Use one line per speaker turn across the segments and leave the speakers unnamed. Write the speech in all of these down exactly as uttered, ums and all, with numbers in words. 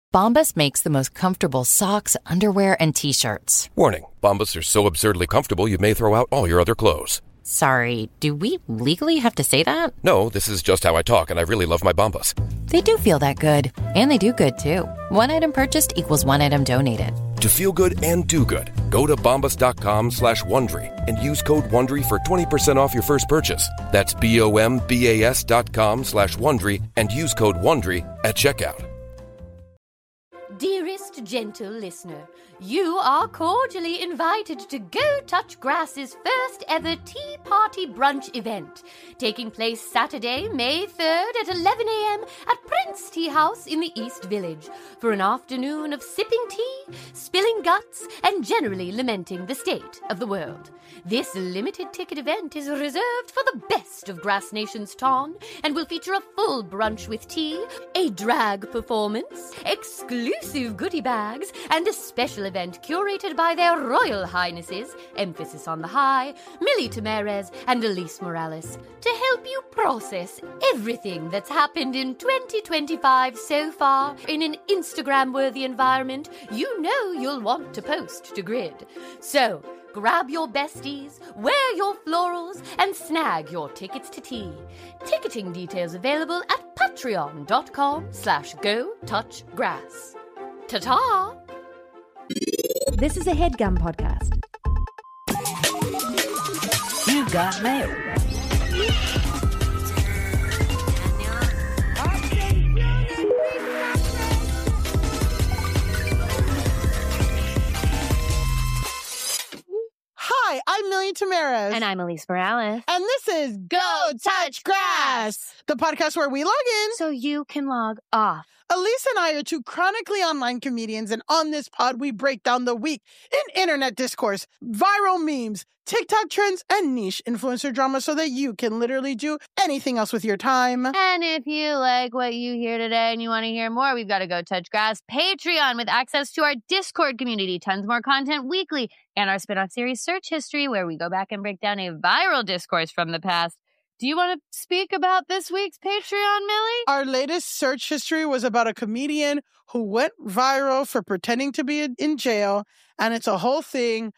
Bombas makes the most comfortable socks, underwear, and T-shirts.
Warning, Bombas are so absurdly comfortable you may throw out all your other clothes.
Sorry, do we legally have to say that?
No, this is just how I talk, and I really love my Bombas.
They do feel that good. And they do good, too. One item purchased equals one item donated.
To feel good and do good, go to bombas.com slash Wondery and use code Wondery for twenty percent off your first purchase. That's B-O-M-B-A-S dot com slash Wondery and use code Wondery at checkout.
Dearest gentle listener, you are cordially invited to Go Touch Grass's first ever Tea Party Brunch event, taking place Saturday, May third at eleven a.m. at Prince Tea House in the East Village, for an afternoon of sipping tea, spilling guts, and generally lamenting the state of the world. This limited ticket event is reserved for the best of Grass Nation's Ton and will feature a full brunch with tea, a drag performance, exclusive goodie bags, and a special event curated by their Royal Highnesses, emphasis on the high, Millie Tamarez and Elise Morales, to help you process everything that's happened in twenty twenty-five so far in an Instagram-worthy environment you know you'll want to post to Grid. So, grab your besties, wear your florals, and snag your tickets to tea. Ticketing details available at patreon.com slash go touch grass. Ta-ta!
This is a HeadGum podcast.
You got mail.
Hi, I'm Millie Tamarez.
And I'm Elise Morales.
And this is Go Touch Grass, the podcast where we log in
so you can log off.
Elise and I are two chronically online comedians, and on this pod, we break down the week in internet discourse, viral memes, TikTok trends, and niche influencer drama so that you can literally do anything else with your time.
And if you like what you hear today and you want to hear more, we've got to Go Touch Grass Patreon with access to our Discord community, tons more content weekly, and our spin-off series Search History, where we go back and break down a viral discourse from the past. Do you want to speak about this week's Patreon, Millie?
Our latest search history was about a comedian who went viral for pretending to be in jail, and it's a whole thing.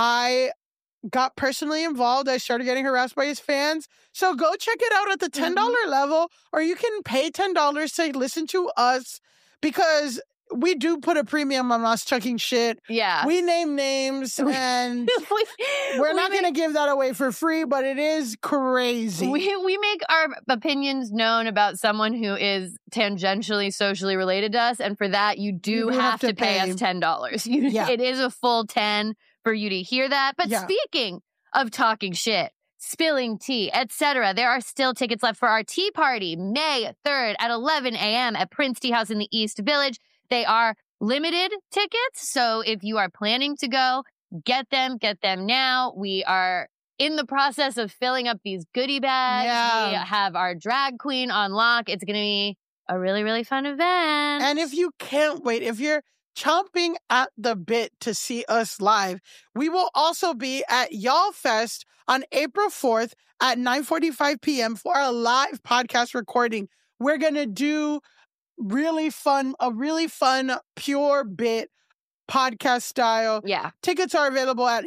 I got personally involved. I started getting harassed by his fans. So go check it out at the ten dollars mm-hmm. level, or you can pay ten dollars to listen to us, because we do put a premium on us chucking shit.
Yeah.
We name names, and we, we're not we going to give that away for free, but it is crazy.
We we make our opinions known about someone who is tangentially socially related to us, and for that, you do you have, have to pay, pay us ten dollars. You, yeah. It is a full ten for you to hear that. But yeah. Speaking of talking shit, spilling tea, et cetera, there are still tickets left for our tea party, May third at eleven a.m. at Prince Tea House in the East Village. They are limited tickets, so if you are planning to go, get them, get them now. We are in the process of filling up these goodie bags. Yeah. We have our drag queen on lock. It's going to be a really, really fun event.
And if you can't wait, if you're chomping at the bit to see us live, we will also be at Y'all Fest on April fourth at nine forty-five p.m. for a live podcast recording. We're going to do really fun, a really fun, pure bit podcast style.
Yeah.
Tickets are available at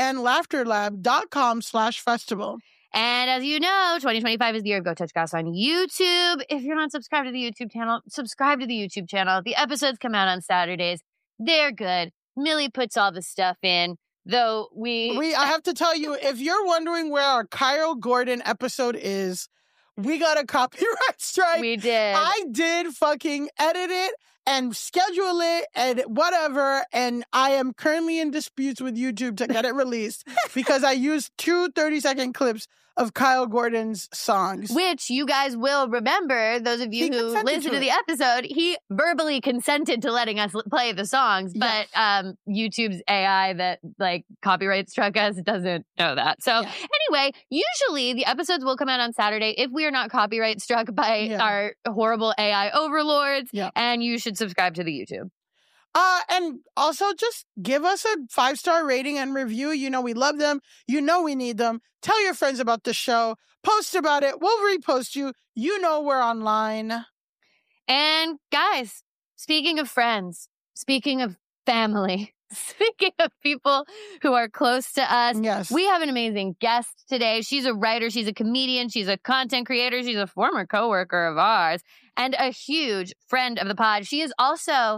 yesandlaughterlab.com slash festival.
And as you know, twenty twenty-five is the year of Go Touch Grass on YouTube. If you're not subscribed to the YouTube channel, subscribe to the YouTube channel. The episodes come out on Saturdays. They're good. Millie puts all the stuff in, though we...
we I have to tell you, if you're wondering where our Kyle Gordon episode is, we got a copyright strike.
We did.
I did fucking edit it and schedule it and whatever. And I am currently in disputes with YouTube to get it released because I used two thirty-second clips of Kyle Gordon's songs.
Which you guys will remember, those of you he who listened to, to the episode, he verbally consented to letting us play the songs, but yeah. um, YouTube's A I that like copyright struck us doesn't know that. So yeah. Anyway, usually the episodes will come out on Saturday if we are not copyright struck by yeah. our horrible A I overlords, yeah. and you should subscribe to the YouTube.
Uh, and also just give us a five-star rating and review. You know we love them. You know we need them. Tell your friends about the show. Post about it. We'll repost you. You know we're online.
And guys, speaking of friends, speaking of family, speaking of people who are close to us,
yes.
we have an amazing guest today. She's a writer, she's a comedian, she's a content creator, she's a former coworker of ours, and a huge friend of the pod. She is also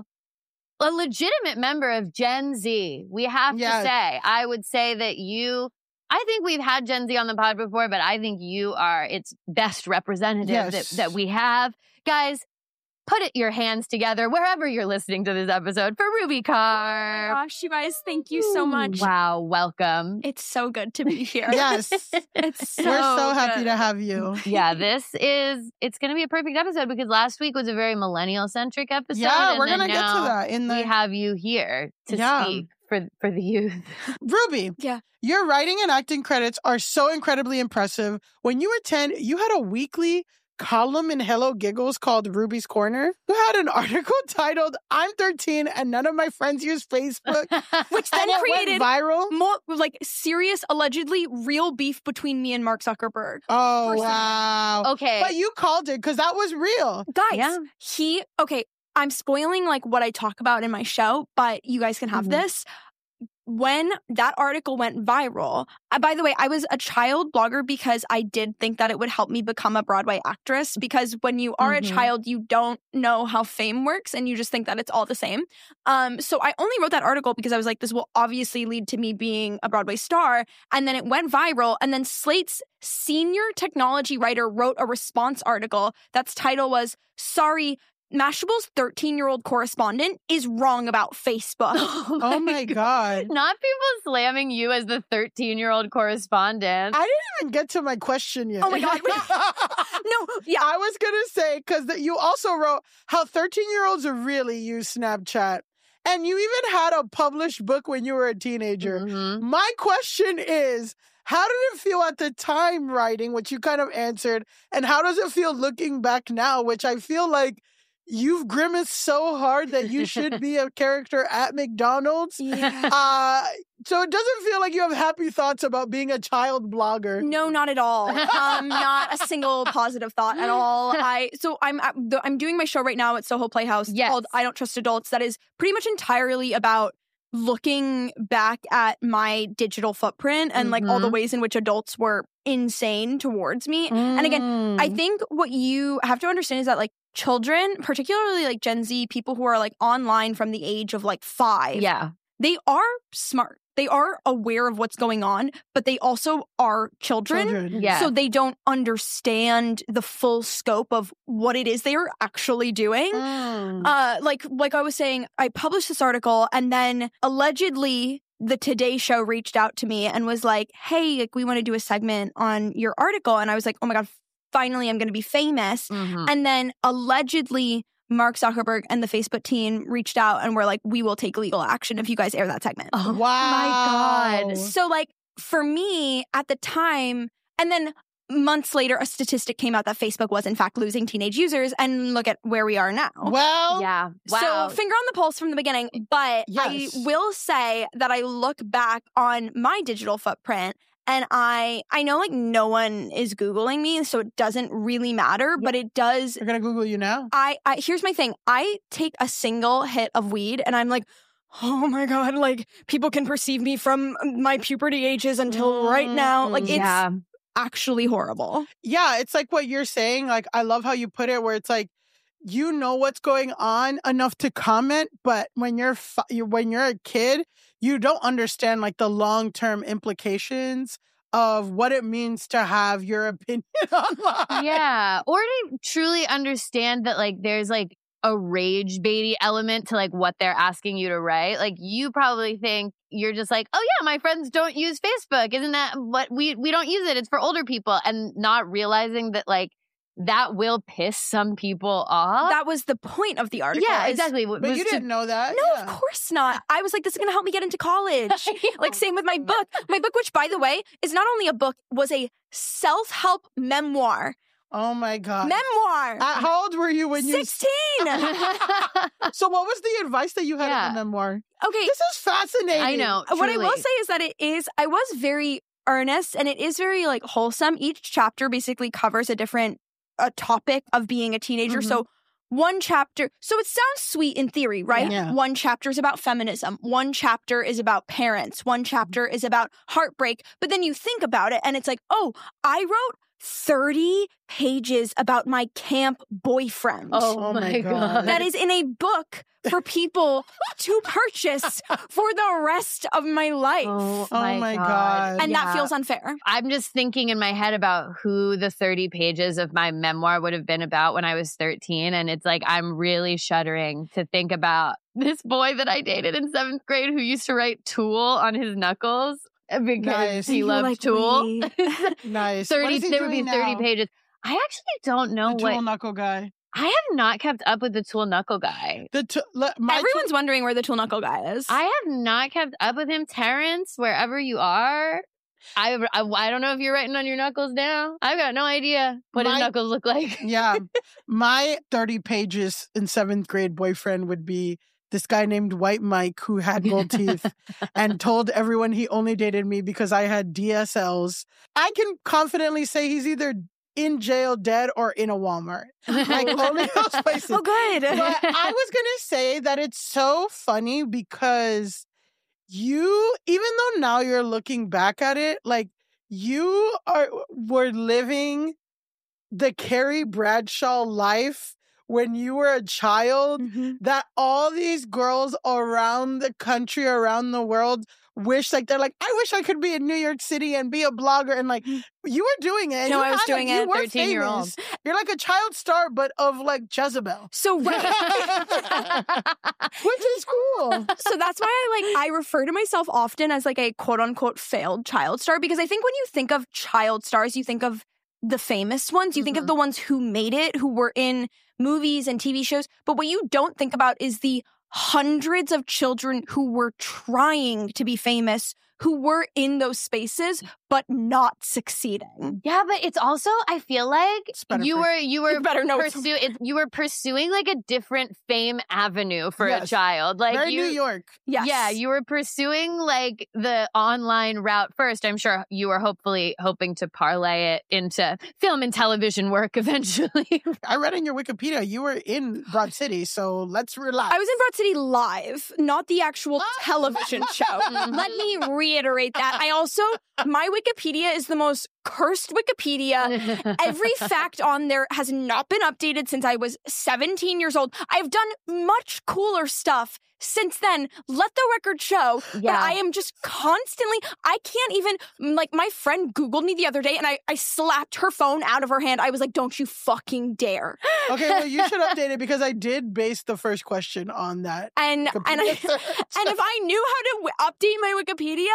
a legitimate member of Gen Z. We have
yes.
to say, I would say that you, I think we've had Gen Z on the pod before, but I think you are its best representative
yes.
that, that we have. Guys, put it, your hands together wherever you're listening to this episode for Ruby Carp.
Oh my gosh, you guys, thank you so much.
Wow, welcome.
It's so good to be here.
Yes.
It's so
We're so
good.
happy to have you.
Yeah, this is, it's going to be a perfect episode because last week was a very millennial-centric episode.
Yeah, we're going to get to that. In the...
We have you here to
yeah.
speak for, for the youth.
Ruby,
yeah.
your writing and acting credits are so incredibly impressive. When you were ten, you had a weekly column in Hello Giggles called Ruby's Corner. You had an article titled "I'm thirteen and none of my friends use Facebook,"
which then
and
created
went viral.
More like serious, allegedly real beef between me and Mark Zuckerberg.
Oh
Personally.
wow!
Okay,
but you called it because that was real,
guys.
Yeah.
He okay. I'm spoiling like what I talk about in my show, but you guys can have
Mhm.
this. When that article went viral, uh, by the way, I was a child blogger because I did think that it would help me become a Broadway actress, because when you are
Mhm.
a child, you don't know how fame works and you just think that it's all the same. Um, so I only wrote that article because I was like, this will obviously lead to me being a Broadway star. And then it went viral. And then Slate's senior technology writer wrote a response article that's title was, "Sorry, Mashable's thirteen-year-old correspondent is wrong about Facebook."
Oh
oh my god!
Not people slamming you as the thirteen-year-old correspondent.
I didn't even get to my question yet.
Oh my god! No, yeah,
I was gonna say because you also wrote how thirteen-year-olds really use Snapchat, and you even had a published book when you were a teenager.
Mhm.
My question is, how did it feel at the time writing, which you kind of answered, and how does it feel looking back now, which I feel like you've grimaced so hard that you should be a character at McDonald's.
yeah.
Uh, so it doesn't feel like you have happy thoughts about being a child blogger.
No, not at all. Um, not a single positive thought at all. I so I'm at the, I'm doing my show right now at Soho Playhouse
Yes.
called I Don't Trust Adults. That is pretty much entirely about looking back at my digital footprint and like all the
Mhm.
ways in which adults were insane towards me. And again,
Mm.
I think what you have to understand is that like children, particularly like Gen Z, people who are like online from the age of like five,
Yeah.
they are smart. They are aware of what's going on, but they also are children.
Children.
Yeah.
So they don't understand the full scope of what it is they are actually doing.
Mm.
Uh, like like I was saying, I published this article and then allegedly the Today Show reached out to me and was like, "Hey, like we want to do a segment on your article." And I was like, "Oh my God, finally I'm going to be famous."
Mhm.
And then allegedly Mark Zuckerberg and the Facebook team reached out and were like, "We will take legal action if you guys air that segment."
Oh
Wow.
my God.
So like for me at the time, and then months later, a statistic came out that Facebook was in fact losing teenage users, and look at where we are now.
Well,
Yeah. Wow.
So finger on the pulse from the beginning, but
Yes.
I will say that I look back on my digital footprint and I I know like no one is Googling me, so it doesn't really matter, but it does.
they're going to Google you now.
I, I here's my thing. I take a single hit of weed and I'm like, oh my God, like people can perceive me from my puberty ages until right now. Like it's
yeah.
actually horrible.
Yeah, it's like what you're saying. Like, I love how you put it, where it's like, you know what's going on enough to comment, but when you're fi- you- when you're a kid, you don't understand like the long term implications of what it means to have your opinion online.
Yeah. Or to truly understand that like there's like a rage baity element to like what they're asking you to write. Like you probably think you're just like, oh yeah, my friends don't use Facebook. Isn't that what we we don't use it? It's for older people. And not realizing that like that will piss some people off.
That was the point of the article.
yeah,
is-
exactly.
But
Was
you
to-
didn't know that.
No,
yeah.
of course not. I was like, this is going to help me get into college. Like, same with my book. My book, which, by the way, is not only a book, was a self-help memoir.
Oh my God.
Memoir.
Uh, how old were you when you...
sixteen.
So what was the advice that you had
Yeah.
in the memoir?
Okay.
This is fascinating.
I know.
What I will
truly.
say is that it is, I was very earnest and it is very like wholesome. Each chapter basically covers a different a topic of being a teenager.
Mhm.
So one chapter. So it sounds sweet in theory, right?
Yeah.
One chapter is about feminism. One chapter is about parents. One chapter is about heartbreak. But then you think about it and it's like, oh, I wrote thirty pages about my camp boyfriend.
Oh, oh my God. God.
That is in a book for people to purchase for the rest of my life.
Oh,
oh
my,
my
God.
God.
And
Yeah.
that feels unfair.
I'm just thinking in my head about who the thirty pages of my memoir would have been about when I was thirteen. And it's like, I'm really shuddering to think about this boy that I dated in seventh grade who used to write Tool on his knuckles because
Nice.
he
You're
loved
like,
Tool.
"Wait."
Nice. What
thirty,
is he
there would be
doing
thirty
now?
pages. I actually don't know
The
what.
Tool Knuckle guy.
I have not kept up with the Tool Knuckle guy.
The t- le- my
Everyone's
Tool-
wondering where the Tool Knuckle guy is.
I have not kept up with him. Terrence, wherever you are. I, I, I don't know if you're writing on your knuckles now. I've got no idea what
My-
his knuckles look like.
Yeah. My thirty pages in seventh grade boyfriend would be this guy named White Mike who had gold teeth and told everyone he only dated me because I had D S Ls. I can confidently say he's either in jail, dead, or in a Walmart. Like only those places.
Oh, good.
But I was going to say that it's so funny because you, even though now you're looking back at it, like you are were living the Carrie Bradshaw life when you were a child
Mhm.
that all these girls around the country, around the world wish, like, they're like, I wish I could be in New York City and be a blogger. And like, you were doing it. And
No,
you
I was
had,
doing
like,
it
you
at
were
thirteen-year-old.
famous. You're like a child star, but of like Jezebel,
So, right.
which is cool.
So that's why I like I refer to myself often as like a quote unquote failed child star, because I think when you think of child stars, you think of the famous ones. You think of the ones who made it, who were in movies and T V shows. But what you don't think about is the hundreds of children who were trying to be famous, who were in those spaces, but not succeeding.
Yeah, but it's also, I feel like
better
you
for-
were you were
You better know it's-
pursue it, you were pursuing like a different fame avenue for a
Yes.
child. Like
Very
you,
New York.
Yes.
Yeah, you were pursuing like the online route first. I'm sure you were hopefully hoping to parlay it into film and television work eventually.
I read in your Wikipedia you were in Broad City, so let's relax.
I was in Broad City live, not the actual television show. Let me reiterate that. I also, my Wikipedia is the most cursed Wikipedia. Every fact on there has not been updated since I was seventeen years old. I've done much cooler stuff since then. Let the record show
Yeah.
that I am just constantly, I can't even, like, my friend Googled me the other day and I, I slapped her phone out of her hand. I was like, don't you fucking dare.
Okay, well, you should update it because I did base the first question on that.
And, and, I,
Wikipedia search.
and if I knew how to w- update my Wikipedia,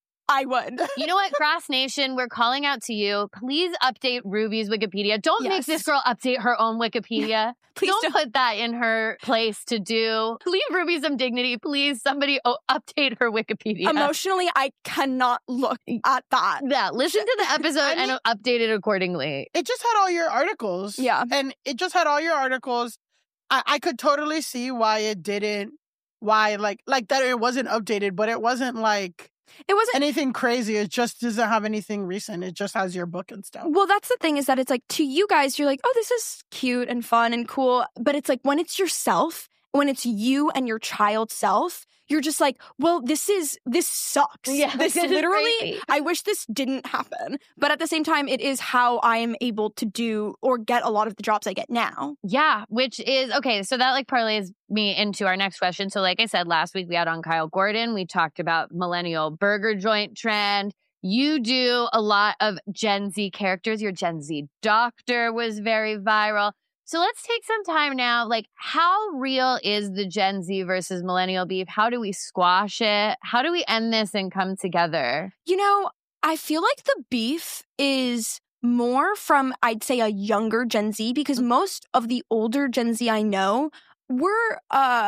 I would.
You know what, Cross Nation, we're calling out to you. Please update Ruby's Wikipedia. Don't make
Yes.
this girl update her own Wikipedia.
Please
don't,
don't.
put that in her place to do. Leave Ruby some dignity. Please, somebody oh, update her Wikipedia.
Emotionally, I cannot look at that.
Yeah, listen to the episode
I mean-
and update it accordingly.
It just had all your articles.
Yeah.
And it just had all your articles. I, I could totally see why it didn't, why, like, like that it wasn't updated, but it wasn't like
It wasn't.
anything crazy. It just doesn't have anything recent. It just has your book and stuff.
Well, that's the thing, is that it's like, to you guys, you're like, oh, this is cute and fun and cool. But it's like, when it's yourself, when it's you and your child self, you're just like, well, this is, this sucks.
Yeah,
this
this is
literally,
crazy.
I wish this didn't happen. But at the same time, it is how I am able to do or get a lot of the jobs I get now.
Yeah, which is okay. So that like parlays me into our next question. So, like I said, last week we had on Kyle Gordon. We talked about millennial burger joint trend. You do a lot of Gen Z characters. Your Gen Z doctor was very viral. So let's take some time now. Like, how real is the Gen Z versus millennial beef? How do we squash it? How do we end this and come together?
You know, I feel like the beef is more from, I'd say, a younger Gen Z, because most of the older Gen Z I know were uh,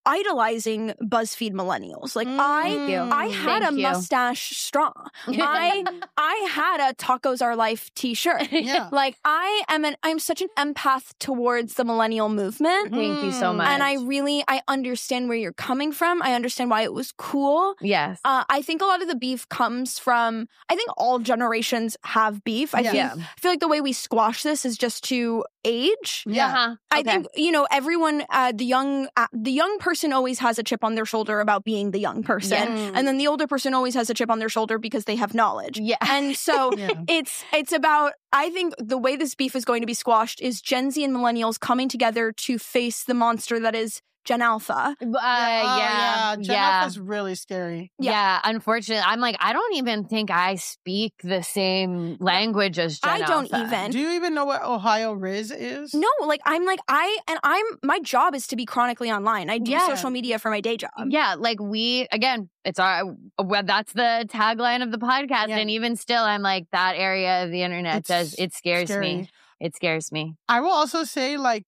idolizing BuzzFeed millennials. Like
Mm.
I,
Thank you.
I had
Thank
a
you.
mustache straw. I, I had a Tacos Are Life T-shirt.
Yeah.
Like I am an, I'm such an empath towards the millennial movement.
Thank you so
Mm.
much.
And I really, I understand where you're coming from. I understand why it was cool.
yes.
Uh, I think a lot of the beef comes from, I think all generations have beef. I,
Yeah.
think,
Yeah.
I feel like the way we squash this is just to age.
Yeah.
Uh-huh.
I
Okay.
think, you know, everyone, uh, the young, uh, the young person always has a chip on their shoulder about being the young person.
Yeah.
And then the older person always has a chip on their shoulder because they have knowledge.
Yeah.
And so
Yeah.
it's, it's about, I think the way this beef is going to be squashed is Gen Z and millennials coming together to face the monster that is Gen Alpha.
Uh,
Oh,
yeah.
Gen
yeah.
Alpha's really scary.
Yeah.
Yeah, unfortunately, I'm like, I don't even think I speak the same language as Gen
I don't
Alpha.
even.
Do you even know what Ohio Riz is?
No, like I'm like I and I'm my job is to be chronically online. I do
Yeah.
social media for my day job.
Yeah, like we again, it's our well, that's the tagline of the podcast,
Yeah.
and even still, I'm like that area of the internet
It's
does it scares
scary.
me. It scares me.
I will also say, like,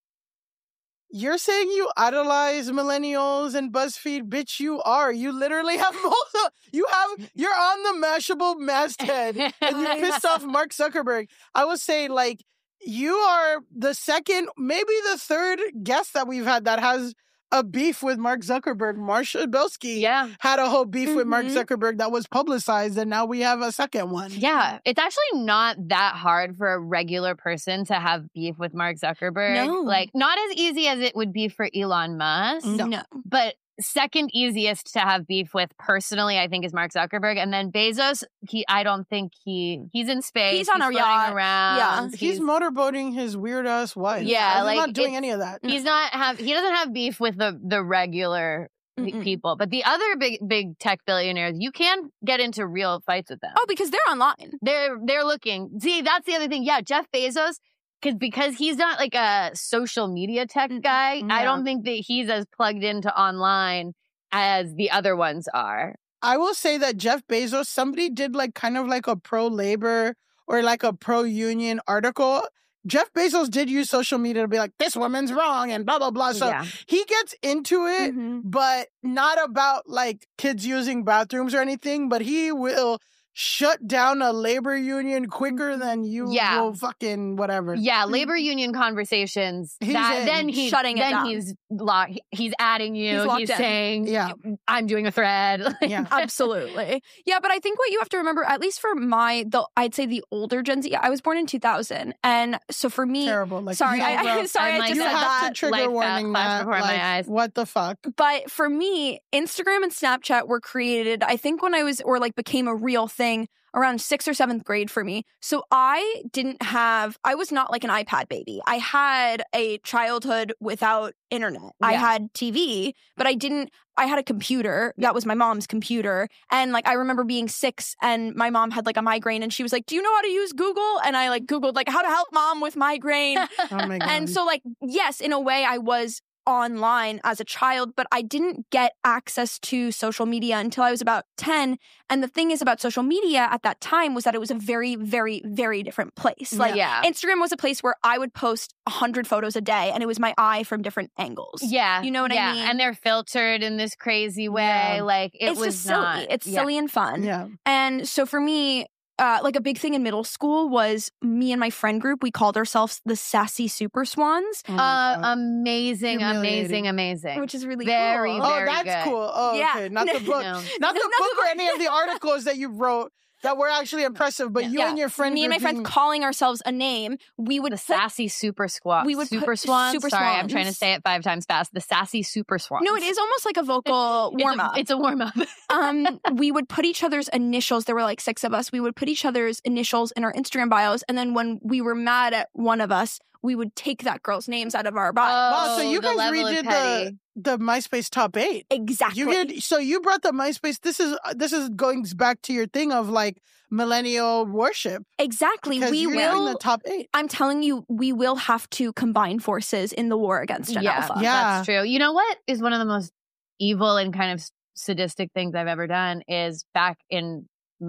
you're saying you idolize millennials and BuzzFeed, bitch. You are. You literally have also. You have. You're on the Mashable masthead, and you pissed off Mark Zuckerberg. I will say, like, you are the second, maybe the third guest that we've had that has a beef with Mark Zuckerberg. Marsha Belsky
Yeah.
had a whole beef with Mark
Mhm.
Zuckerberg that was publicized, and now we have a second one.
Yeah, it's actually not that hard for a regular person to have beef with Mark Zuckerberg.
No.
Like, not as easy as it would be for Elon Musk,
No.
but second easiest to have beef with personally, I think, is Mark Zuckerberg. And then Bezos, he, I don't think he, he's in space.
He's on a
floating
yacht.
around.
Yeah.
He's motorboating his weird ass wife.
Yeah,
he's
like,
not doing
it's-
any of that.
He's not have he doesn't have beef with the the regular pe-
Mm-mm.
people, but the other big big tech billionaires, you can get into real fights with them.
Oh, because they're online.
They're they're looking. See, that's the other thing. Yeah, Jeff Bezos, because because he's not like a social media tech guy. I
Yeah.
don't think that he's as plugged into online as the other ones are.
I will say that Jeff Bezos, somebody did like kind of like a pro labor or like a pro union article. Jeff Bezos did use social media to be like, this woman's wrong and blah, blah, blah. So
yeah.
he gets into it,
Mhm.
but not about like kids using bathrooms or anything, but he will shut down a labor union quicker than you
Yeah.
will fucking whatever.
Yeah, labor union conversations.
He's
that
in.
then he's
Shutting it
then
down.
he's lock, he's adding you.
He's
He's,
locked in.
saying,
Yeah.
I'm doing a thread.
Yeah.
Absolutely. Yeah, but I think what you have to remember, at least for my, the I'd say the older Gen Z, I was born in two thousand. And so for me,
Terrible. Like,
sorry,
you
I, I,
know,
sorry,
I'm
I
like
just
you
said
that.
have
that.
to trigger
life
warning
flashed
that.
before my
like,
eyes.
What the fuck?
But for me, Instagram and Snapchat were created, I think when I was, or like became a real thing around sixth or seventh grade for me. So I didn't have, I was not like an iPad baby. I had a childhood without internet. I
Yeah.
had T V, but I didn't, I had a computer. That was my mom's computer. And like, I remember being six and my mom had like a migraine and she was like, do you know how to use Google? And I like Googled like how to help mom with migraine.
Oh my God.
And so like, yes, in a way I was online as a child, but I didn't get access to social media until I was about ten. And the thing is about social media at that time was that it was a very, very, very different place. Like
yeah.
Instagram was a place where I would post one hundred photos a day and it was my eye from different angles.
Yeah.
You know what I
yeah.
mean?
And they're filtered in this crazy way.
Yeah.
Like it
it's
was
just silly.
not.
It's
yeah.
silly and fun.
yeah.
And so for me, uh, like a big thing in middle school was me and my friend group, we called ourselves the Sassy Super Swans,
Oh my
Uh,
God.
amazing,
Humiliating.
amazing, amazing.
which is really
Very,
cool.
Oh,
very
that's
good.
cool. Oh,
Yeah.
okay. Not the book.
No.
Not the
Not the
book or
book.
any of the articles that you wrote that were actually impressive, but you
Yeah.
and your friend
Me and my
group
friends
being-
calling ourselves a name, we would
The
put-
sassy super squat.
we would
super
put
swans.
super
Sorry, I'm trying to
swans.
say it five times fast. The sassy super swans.
No, it is almost like a vocal
It's a-
warm up.
It's a warm up.
um, we would put each other's initials. There were like six of us. We would put each other's initials in our Instagram bios, and then when we were mad at one of us, we would take that girl's names out of our bio.
Wow, so
Oh,
you
the
guys
level of
redid the
petty.
the MySpace top eight.
Exactly.
You did. So you brought the MySpace. This is this is going back to your thing of like millennial worship.
exactly.
Because
We
you're doing
will.
the top eight.
I'm telling you, we will have to combine forces in the war against Gen
yeah,
Alpha.
Yeah.
that's true. You know what is one of the most evil and kind of sadistic things I've ever done is back in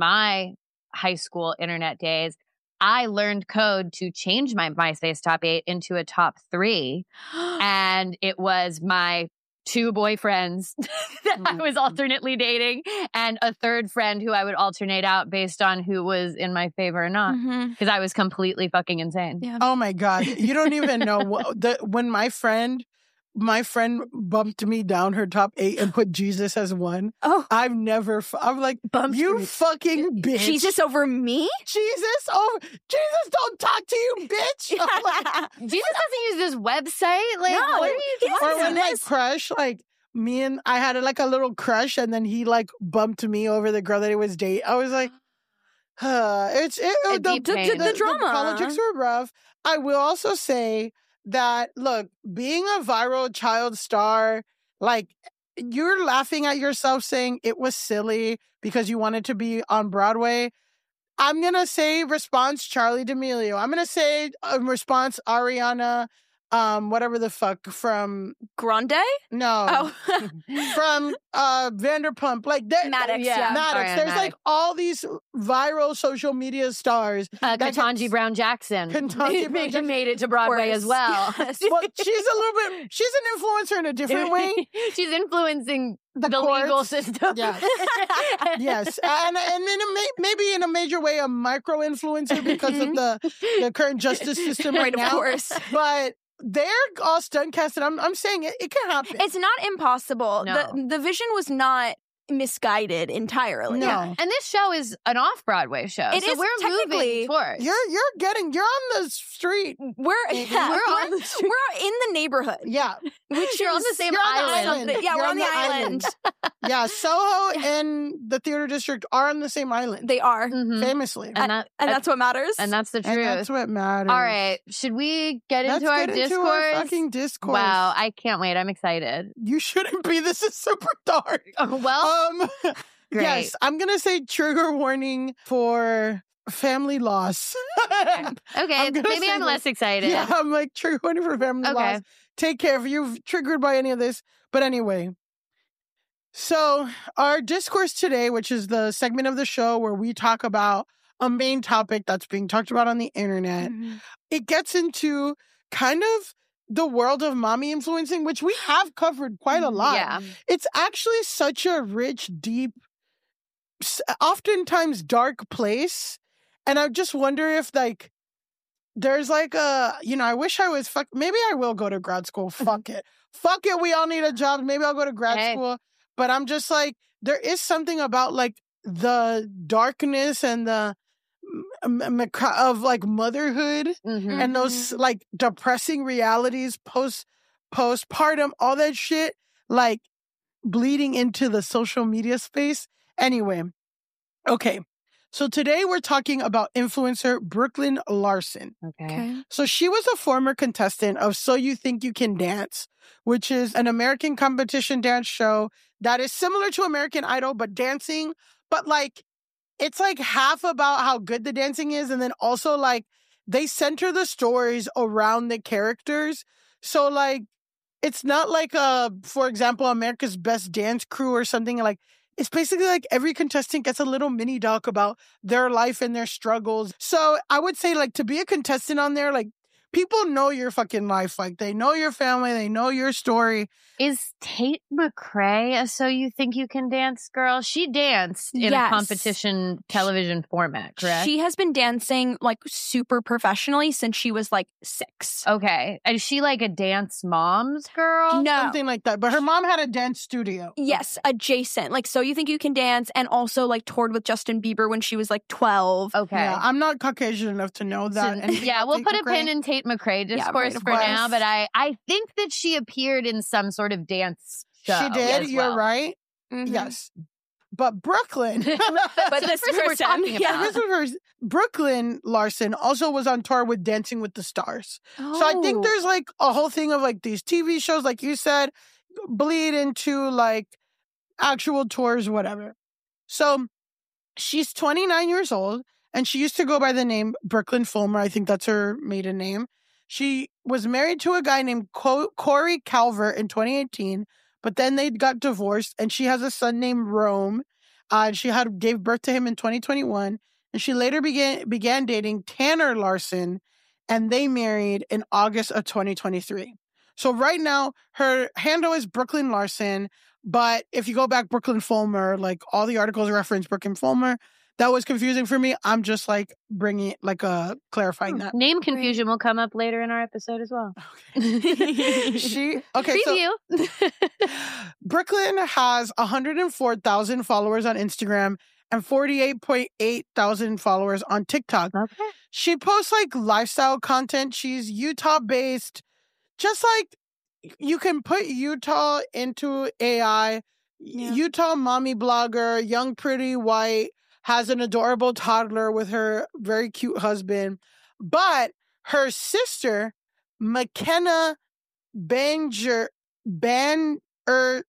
my high school internet days, I learned code to change my MySpace top eight into a top three. And it was my two boyfriends that I was alternately dating and a third friend who I would alternate out based on who was in my favor or not. Because mm-hmm. I was completely fucking insane.
Yeah. Oh my God. You don't even know what, the, when my friend, my friend bumped me down her top eight and put Jesus as one. Oh, I've never, I'm like, bumped you me. Fucking bitch.
Jesus over me?
Jesus over, Jesus don't talk to you, bitch. Like,
Jesus doesn't use this website. Like,
no,
what are you talking
Or when my crush, like, me and I had like a little crush and then he like bumped me over the girl that he was dating. I was like, huh, it's, it,
a
the,
deep
the,
pain.
the,
the drama.
The politics were rough. I will also say, that, look, being a viral child star, like, you're laughing at yourself saying it was silly because you wanted to be on Broadway. I'm going to say response Charli D'Amelio. I'm going to say um, response Ariana, um, whatever the fuck, from...
Grande?
No.
Oh.
From uh, Vanderpump. Like,
Maddox, yeah.
yeah. Maddox.
Ariana
There's
Maddox.
Like all these viral social media stars.
Uh, Ketanji Brown Jackson.
Ketanji Brown Jackson.
made it to Broadway as well.
Well, she's a little bit, she's an influencer in a different way.
She's influencing the, the legal system.
Yes. Yes. And, and in a ma- maybe in a major way, a micro-influencer because of the, the current justice system right now.
Of course.
But they're all stunt casted. I'm, I'm saying it, it can happen.
It's not impossible.
No.
The, the vision was not misguided entirely.
No.
Yeah. And this show is an off-Broadway show.
It
so
is
we're
technically-
moving towards.
You're you're getting you're on the street.
We're yeah,
We're
we're,
on the street.
we're in the neighborhood.
Yeah.
Which you're on the same
You're on the
island.
island.
Yeah,
You're
we're on the island.
Yeah, Soho and the theater district are on the same island.
They are.
Mhm.
Famously.
And, that,
And that's what matters.
and that's the truth.
And that's what matters.
All right. Should we get
Let's
into our
get
discourse?
into our fucking discourse.
Wow. I can't wait. I'm excited.
You shouldn't be. This is super dark.
Oh, well,
Um
great.
Yes, I'm gonna say trigger warning for family loss.
Okay.
I'm gonna
Maybe
say
I'm
that-
less excited.
Yeah, I'm like trigger warning for family
Okay.
loss. Take care if you're triggered by any of this. But anyway, so our discourse today, which is the segment of the show where we talk about a main topic that's being talked about on the internet,
Mhm.
it gets into kind of the world of mommy influencing, which we have covered quite a lot.
Yeah.
It's actually such a rich, deep, s- oftentimes dark place. And I just wonder if, like, there's like a, you know, I wish I was, fuck, maybe I will go to grad school. Fuck it. Fuck it. We all need a job. Maybe I'll go to grad
Hey.
school. But I'm just like, there is something about like the darkness and the m- m- of like motherhood
Mhm.
and those like depressing realities post postpartum, all that shit, like bleeding into the social media space. Anyway, okay. So today we're talking about influencer Brooklyn Larson.
Okay.
Okay.
So she was a former contestant of So You Think You Can Dance, which is an American competition dance show that is similar to American Idol, but dancing, but like, it's like half about how good the dancing is. And then also like they center the stories around the characters. So like, it's not like, uh, for example, America's Best Dance Crew or something. Like, it's basically like every contestant gets a little mini doc about their life and their struggles. So I would say like to be a contestant on there, like people know your fucking life. Like they know your family, they know your story.
Is Tate McRae a So You Think You Can Dance girl? She danced in
Yes.
a competition television format, correct?
She has been dancing like super professionally since she was like six.
Okay. Is she like a dance mom's girl?
No.
Something like that. But her mom had a dance studio.
Yes, adjacent. Like, So You Think You Can Dance, and also like toured with Justin Bieber when she was like twelve.
Okay.
Yeah, I'm not Caucasian enough to know that.
So-
And
yeah, we'll
Tate
put a
McRae-
pin in Tate McRae discourse
right, of
for now,
course.
but I, I think that she appeared in some sort of dance show.
She did.
as
You're
well.
right.
Mhm.
Yes. But Brooklyn.
But
So the
this
person we're
person,
talking
yeah.
about.
This was her, Brooklyn Larson also was on tour with Dancing with the Stars. So I think
Oh.
there's like a whole thing of like these T V shows, like you said, bleed into like actual tours, whatever. So she's twenty-nine years old and she used to go by the name Brooklyn Fulmer. I think that's her maiden name. She was married to a guy named Co- Corey Calvert in twenty eighteen, but then they got divorced and she has a son named Rome. Uh, and she had gave birth to him in twenty twenty-one. And she later began began dating Tanner Larson, and they married in August of twenty twenty-three. So right now, her handle is Brooklyn Larson. But if you go back, Brooklyn Fulmer, like all the articles reference Brooklyn Fulmer. That was confusing for me. I'm just like bringing, like, uh, clarifying that.
Name confusion will come up later in our episode as well.
Okay. she, okay,
Preview.
so Brooklyn has one hundred four thousand followers on Instagram and forty-eight point eight thousand followers on TikTok.
Okay.
She posts like lifestyle content. She's Utah based. Just like you can put Utah into A I. Yeah. Utah mommy blogger, young, pretty, white, has an adorable toddler with her very cute husband. But her sister, McKenna Banger, Bangerter,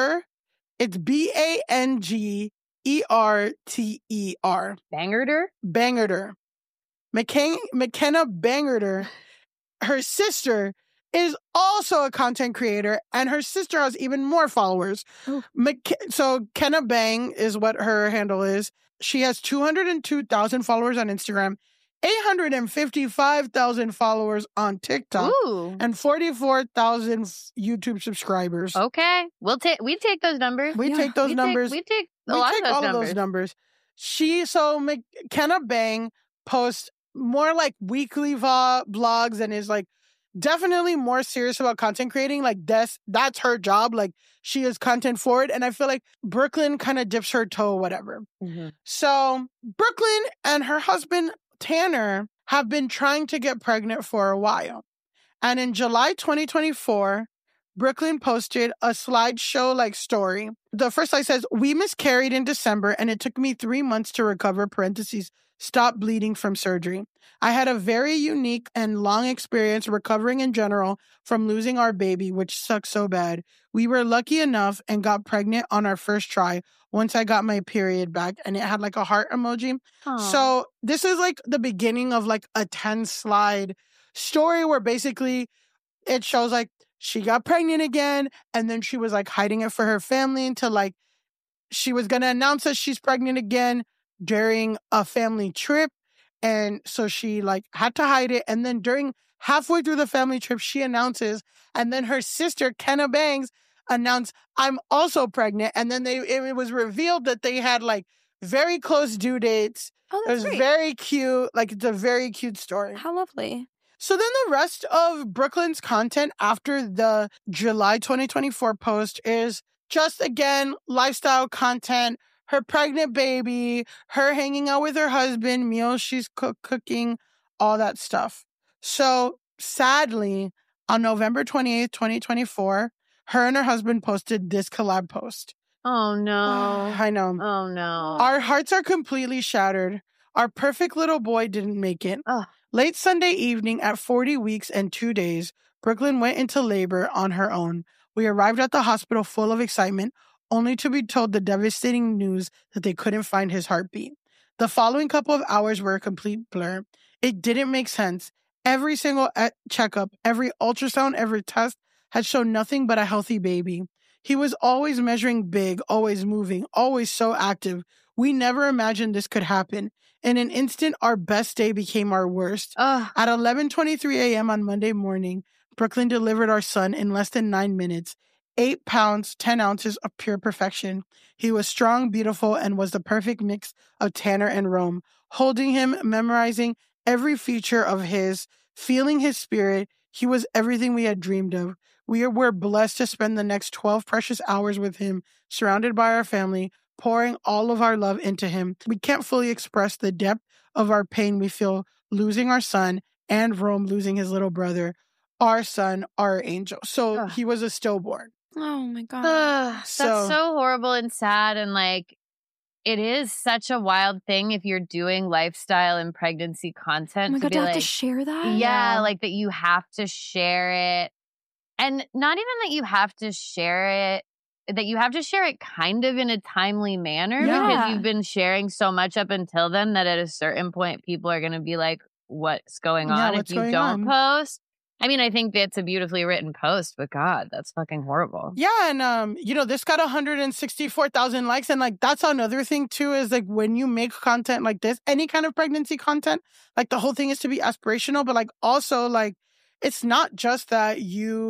it's B A N G E R T E R.
Bangerter?
Bangerter. McKen- McKenna Bangerter, her sister, is also a content creator, and her sister has even more followers. Mc- so Kenna Bang is what her handle is. She has two hundred two thousand followers on Instagram, eight hundred fifty-five thousand followers on TikTok,
Ooh.
and forty-four thousand YouTube subscribers.
Okay. We'll take, we take those numbers.
We
yeah.
take those
we
numbers.
Take, we take a
we
lot
take
of those
all
numbers.
of those numbers. She, so McKenna Bang posts more like weekly vlog, blogs and is like definitely more serious about content creating. Like that's, that's her job. Like she is content forward. And I feel like Brooklyn kind of dips her toe, whatever. Mm-hmm. So Brooklyn and her husband, Tanner, have been trying to get pregnant for a while. And in July twenty twenty-four, Brooklyn posted a slideshow like story. The first slide says, "We miscarried in December and it took me three months to recover, parentheses, stop bleeding from surgery. I had a very unique and long experience recovering in general from losing our baby, which sucks so bad. We were lucky enough and got pregnant on our first try once I got my period back," and it had like a heart emoji. Aww. So this is like the beginning of like a ten slide story where basically it shows like she got pregnant again and then she was like hiding it for her family until like she was going to announce that she's pregnant again during a family trip. And so she like had to hide it. And then during halfway through the family trip, she announces, and then her sister, Kenna Bangs, announced, "I'm also pregnant." And then they it was revealed that they had like very close due dates.
Oh, that's
It was
great.
very cute. Like it's a very cute story.
How lovely.
So then the rest of Brooklyn's content after the July twenty twenty-four post is just, again, lifestyle content, her pregnant baby, her hanging out with her husband, meals she's cook- cooking, all that stuff. So sadly, on November twenty-eighth, twenty twenty-four, her and her husband posted this collab post.
Oh, no.
I know.
Oh, no.
Our hearts are completely shattered. Our perfect little boy didn't make it.
Ugh.
Late Sunday evening at forty weeks and two days, Brooklyn went into labor on her own. We arrived at the hospital full of excitement, only to be told the devastating news that they couldn't find his heartbeat. The following couple of hours were a complete blur. It didn't make sense. Every single checkup, every ultrasound, every test had shown nothing but a healthy baby. He was always measuring big, always moving, always so active. We never imagined this could happen. In an instant, our best day became our worst. Ugh. At eleven twenty-three a.m. on Monday morning, Brooklyn delivered our son in less than nine minutes. Eight pounds, ten ounces of pure perfection. He was strong, beautiful, and was the perfect mix of Tanner and Rome. Holding him, memorizing every feature of his, feeling his spirit, he was everything we had dreamed of. We were blessed to spend the next twelve precious hours with him, surrounded by our family, pouring all of our love into him. We can't fully express the depth of our pain we feel losing our son and Rome losing his little brother, our son, our angel. So Ugh. He was a stillborn.
Oh my God.
Ugh,
So-
that's so horrible and sad. And like, it is such a wild thing if you're doing lifestyle and pregnancy content.
Oh my
to
God,
be
to
like,
have to share that?
Yeah, like that you have to share it. And not even that you have to share it, that you have to share it kind of in a timely manner
Yeah.
because you've been sharing so much up until then that at a certain point, people are going to be like, what's going
Yeah,
on
what's
if you
going
don't
on?
post? I mean, I think that's a beautifully written post, but God, that's fucking horrible.
Yeah, and um, you know, this got one hundred sixty-four thousand likes, and like that's another thing too is like when you make content like this, any kind of pregnancy content, like the whole thing is to be aspirational, but like also like it's not just that you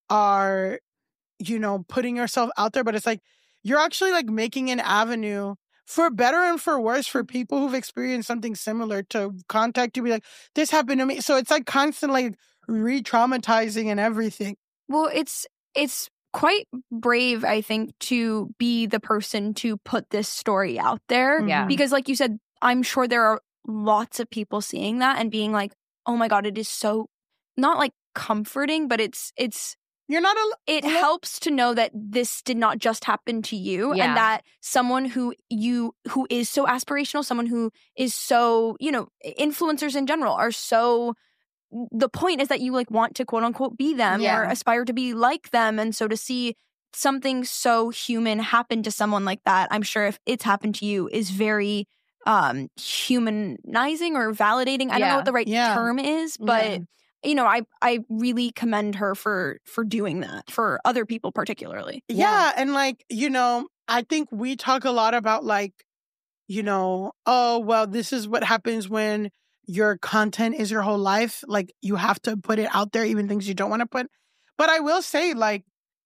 are, you know, putting yourself out there, but it's like, you're actually like making an avenue for better and for worse for people who've experienced something similar to contact you, be like, this happened to me. So it's like constantly re-traumatizing and everything.
Well, it's it's quite brave, I think, to be the person to put this story out there.
Yeah.
Because like you said, I'm sure there are lots of people seeing that and being like, oh my God, it is so not like comforting, but it's it's
You're not a.
it helps to know that this did not just happen to you,
Yeah.
and that someone who you who is so aspirational, someone who is so, you know, influencers in general are so, the point is that you like want to quote unquote be them
Yeah.
or aspire to be like them. And so to see something so human happen to someone like that, I'm sure if it's happened to you, is very um humanizing or validating. I don't
Yeah.
know what the right
Yeah.
term is, but
Yeah.
you know, I I really commend her for for doing that for other people particularly.
Yeah. And like, you know, I think we talk a lot about like, you know, oh, well, this is what happens when your content is your whole life. Like you have to put it out there, even things you don't want to put. But I will say, like,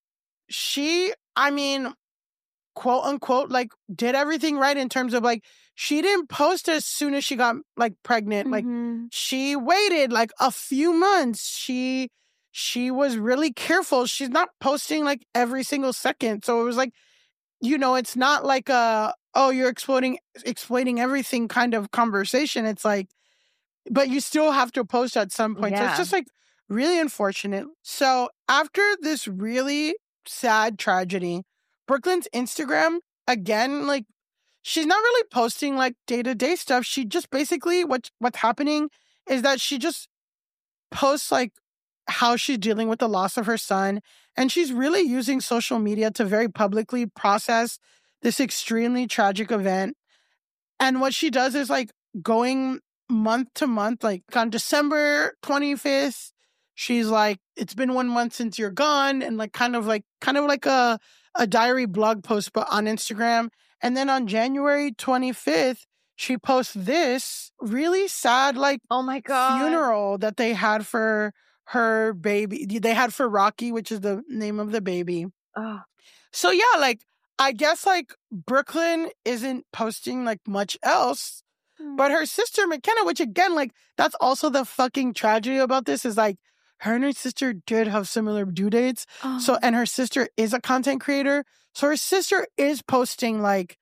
she, I mean, quote unquote, like did everything right in terms of like, she didn't post as soon as she got like pregnant. Like
Mhm.
she waited like a few months. She, she was really careful. She's not posting like every single second. So it was like, you know, it's not like a, oh, you're explaining, explaining everything kind of conversation. It's like, but you still have to post at some point. So
Yeah.
it's just like really unfortunate. So after this really sad tragedy, Brooklyn's Instagram, again, like she's not really posting like day-to-day stuff. She just basically, what, what's happening is that she just posts like how she's dealing with the loss of her son. And she's really using social media to very publicly process this extremely tragic event. And what she does is like going month to month, like on December twenty-fifth, she's like, it's been one month since you're gone. And like kind of like, kind of like a, a diary blog post, but on Instagram. And then on January twenty-fifth, she posts this really sad, like,
Oh my God.
funeral that they had for her baby. They had for Rocky, which is the name of the baby.
Oh.
So yeah, like, I guess like Brooklyn isn't posting like much else, but her sister McKenna, which again, like, that's also the fucking tragedy about this, is like her and her sister did have similar due dates.
Oh.
So, and her sister is a content creator. So her sister is posting like,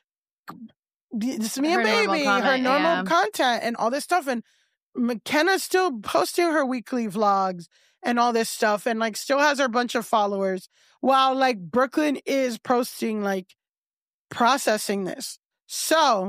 this is me
Her
and
normal
baby, her
content,
normal
yeah.
content and all this stuff. And McKenna's still posting her weekly vlogs and all this stuff and like still has her bunch of followers while like Brooklyn is posting like processing this. So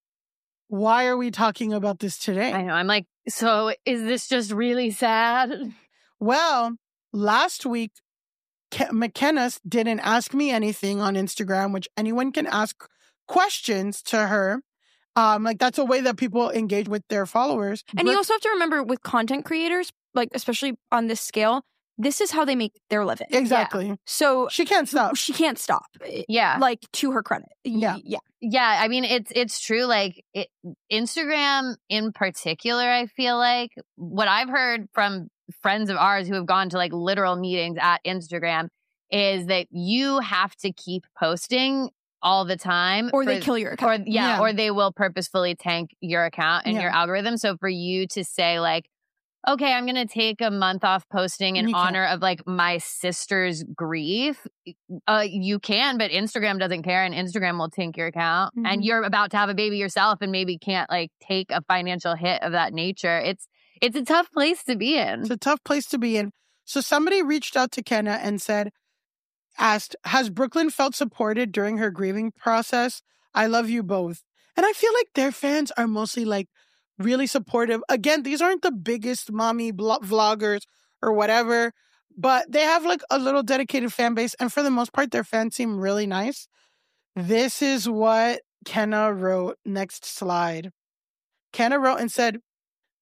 why are we talking about this today?
I know. I'm like, so is this just really sad?
Well, last week, Ke- McKenna didn't ask me anything on Instagram, which anyone can ask questions to her. Um, like that's a way that people engage with their followers.
And
But-
you also have to remember with content creators, like especially on this scale, this is how they make their living.
Exactly.
So
She can't stop.
she can't stop.
Yeah.
Like to her credit.
Yeah.
Y- Yeah.
Yeah, I mean it's it's true. Like it, Instagram in particular, I feel like what I've heard from friends of ours who have gone to like literal meetings at Instagram is that you have to keep posting all the time,
Or they
for-
kill your account.
or yeah,
Yeah.
or they will purposefully tank your account and
Yeah.
your algorithm. So for you to say like, okay, I'm going to take a month off posting in
You can't.
honor of like my sister's grief. Uh, you can, but Instagram doesn't care and Instagram will tank your account.
Mhm.
And you're about to have a baby yourself and maybe can't like take a financial hit of that nature. It's, it's a tough place to be in.
It's a tough place to be in. So somebody reached out to Kenna and said, asked, has Brooklyn felt supported during her grieving process? I love you both. And I feel like their fans are mostly like really supportive. Again, these aren't the biggest mommy blo- vloggers or whatever, but they have like a little dedicated fan base. And for the most part, their fans seem really nice. This is what Kenna wrote. Next slide. Kenna wrote and said,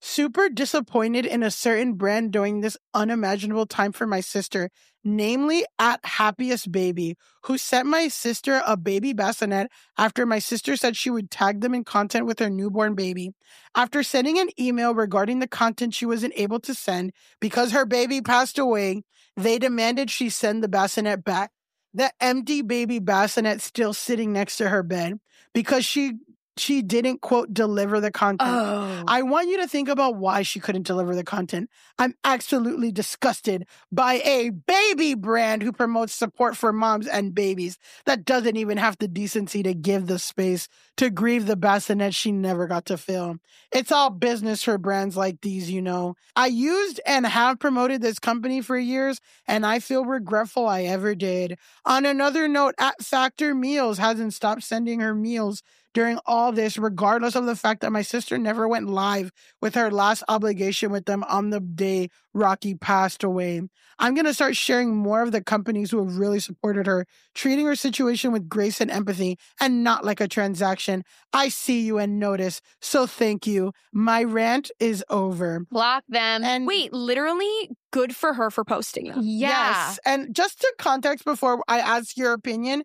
super disappointed in a certain brand during this unimaginable time for my sister, namely at Happiest Baby, who sent my sister a baby bassinet after my sister said she would tag them in content with her newborn baby. After sending an email regarding the content she wasn't able to send because her baby passed away, they demanded she send the bassinet back. The empty baby bassinet still sitting next to her bed because she she didn't, quote, deliver the content.
Oh.
I want you to think about why she couldn't deliver the content. I'm absolutely disgusted by a baby brand who promotes support for moms and babies that doesn't even have the decency to give the space to grieve the bassinet she never got to fill. It's all business for brands like these, you know. I used and have promoted this company for years, and I feel regretful I ever did. On another note, at Factor Meals hasn't stopped sending her meals during all this, regardless of the fact that my sister never went live with her last obligation with them on the day Rocky passed away. I'm going to start sharing more of the companies who have really supported her, treating her situation with grace and empathy and not like a transaction. I see you and notice, so thank you. My rant is over.
Block them.
And
Wait, literally good for her for posting them.
Yeah.
Yes. And just to context before I ask your opinion,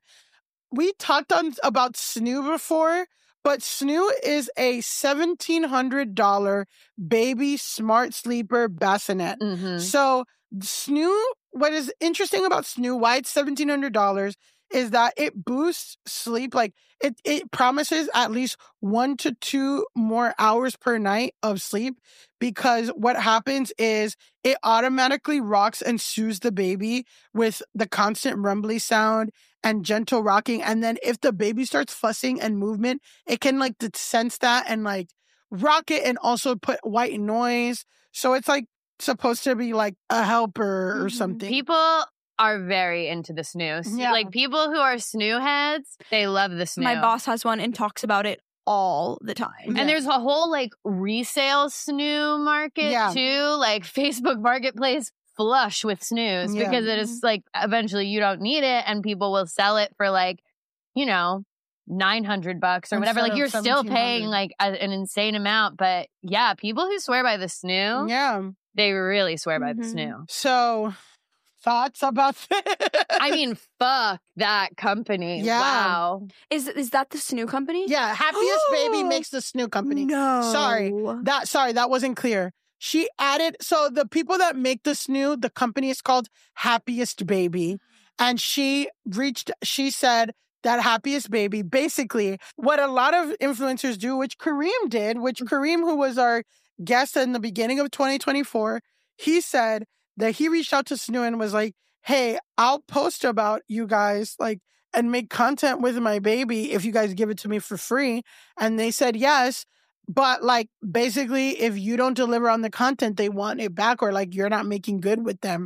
we talked on about Snoo before, but Snoo is a seventeen hundred dollars baby smart sleeper bassinet.
Mm-hmm.
So Snoo, what is interesting about Snoo, why it's seventeen hundred dollars, is that it boosts sleep. Like it, it promises at least one to two more hours per night of sleep, because what happens is it automatically rocks and soothes the baby with the constant rumbly sound and gentle rocking. And then if the baby starts fussing and movement, it can like sense that and like rock it and also put white noise. So it's like supposed to be like a helper or something.
People are very into the Snoo.
Yeah.
Like people who are Snoo heads, they love the Snoo.
My boss has one and talks about it all the time.
And there's a whole like resale Snoo market
Yeah.
too, like Facebook Marketplace flush with Snoos
Yeah.
because it is like eventually you don't need it and people will sell it for like, you know, nine hundred bucks or whatever.
Instead
Like
of
you're still
seventeen hundred.
paying like a, an insane amount. But yeah, people who swear by the Snoo,
Yeah.
they really swear by the
Mhm.
Snoo.
So thoughts about this?
I mean, fuck that company.
Yeah.
Wow.
Is is that the Snoo company?
Yeah, Happiest Baby makes the Snoo company.
No.
Sorry. That sorry, that wasn't clear. She added, so the people that make the Snoo, the company is called Happiest Baby. And she reached, she said that Happiest Baby, basically what a lot of influencers do, which Kareem did, which Kareem, who was our guest in the beginning of twenty twenty-four, he said that he reached out to Snoo and was like, hey, I'll post about you guys, like, and make content with my baby if you guys give it to me for free. And they said yes. But like basically, if you don't deliver on the content, they want it back, or like you're not making good with them.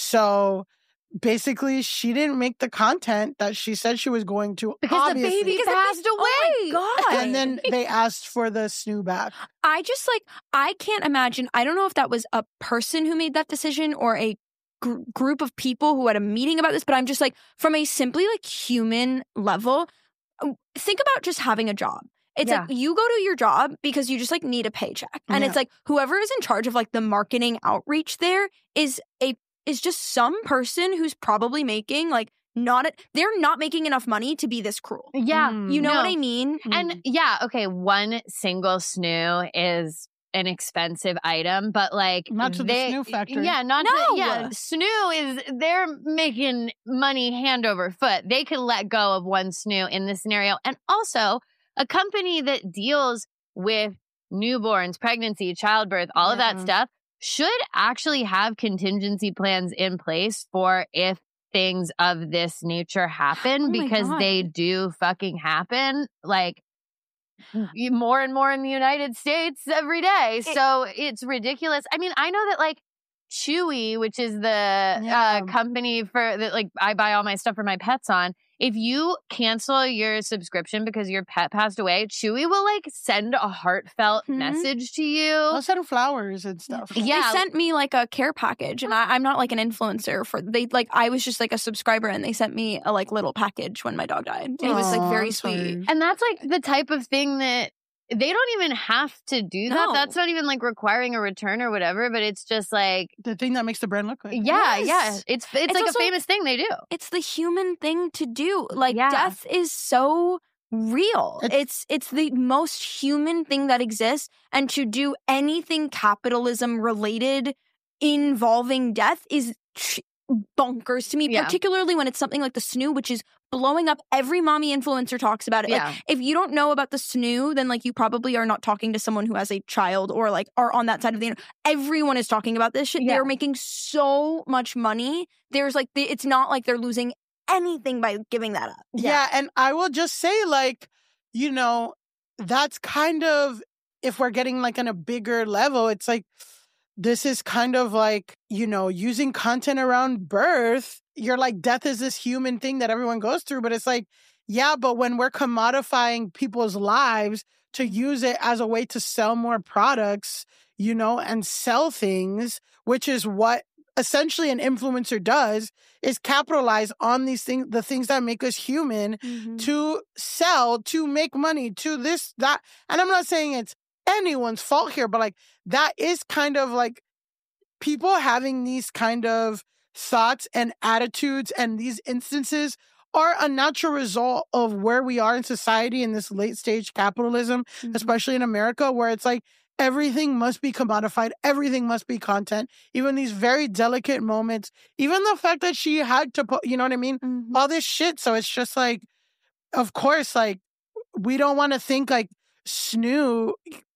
So basically, she didn't make the content that she said she was going to.
Because
obviously.
the baby
Because the
passed
baby-
away.
Oh my God.
And then they asked for the Snoo back.
I just like, I can't imagine. I don't know if that was a person who made that decision or a gr- group of people who had a meeting about this, but I'm just like, from a simply like human level, think about just having a job. It's
Yeah.
like you go to your job because you just like need a paycheck. And
Yeah.
it's like whoever is in charge of like the marketing outreach there is a is just some person who's probably making like not a, they're not making enough money to be this cruel.
Yeah.
Mm.
You know
No.
what I mean?
And yeah, okay, one single Snoo is an expensive item, but like
Not to the
they,
Snoo factory.
Yeah, not
No.
to, yeah. Snoo is they're making money hand over foot. They could let go of one Snoo in this scenario. And also a company that deals with newborns, pregnancy, childbirth, all of that
Yeah.
stuff should actually have contingency plans in place for if things of this nature happen,
Oh my
because
God.
they do fucking happen. Like y- more and more in the United States every day. So it's ridiculous. I mean, I know that like Chewy, which is the
Yeah.
uh, company for that, like I buy all my stuff for my pets on. If you cancel your subscription because your pet passed away, Chewy will like send a heartfelt
Mhm.
message to you.
I'll send flowers and stuff.
Yeah.
They sent me like a care package, and I, I'm not like an influencer for they like I was just like a subscriber, and they sent me a like little package when my dog died. It was like
Aw,
very
I'm
sweet.
sorry.
And that's like the type of thing that they don't even have to do that.
No.
That's not even like requiring a return or whatever, but it's just like
the thing that makes the brand look good.
Yeah,
Yes.
yeah. It's it's,
It's
like
also-
a famous thing they do.
It's the human thing to do. Like
Yeah.
death is so real.
It's-
It's it's the most human thing that exists, and to do anything capitalism related involving death is tr- bonkers to me,
Yeah.
particularly when it's something like the S N U, which is blowing up. Every mommy influencer talks about it.
Yeah.
Like, if you don't know about the S N U, then like you probably are not talking to someone who has a child or like are on that side of the internet. Everyone is talking about this shit.
Yeah.
They're making so much money. There's like, the, it's not like they're losing anything by giving that up.
Yeah. And I will just say, like, you know, that's kind of, if we're getting like on a bigger level, it's like, this is kind of like, you know, using content around birth. You're like, death is this human thing that everyone goes through. But it's like, yeah, but when we're commodifying people's lives to use it as a way to sell more products, you know, and sell things, which is what essentially an influencer does, is capitalize on these things, the things that make us human,
Mm-hmm.
to sell, to make money, to this, that. And I'm not saying it's anyone's fault here, but like, that is kind of like people having these kind of thoughts and attitudes, and these instances are a natural result of where we are in society in this late stage capitalism,
Mhm.
especially in America, where it's like everything must be commodified, everything must be content, even these very delicate moments, even the fact that she had to put, you know what I mean?
Mhm.
All this shit. So it's just like, of course, like, we don't want to think like S N U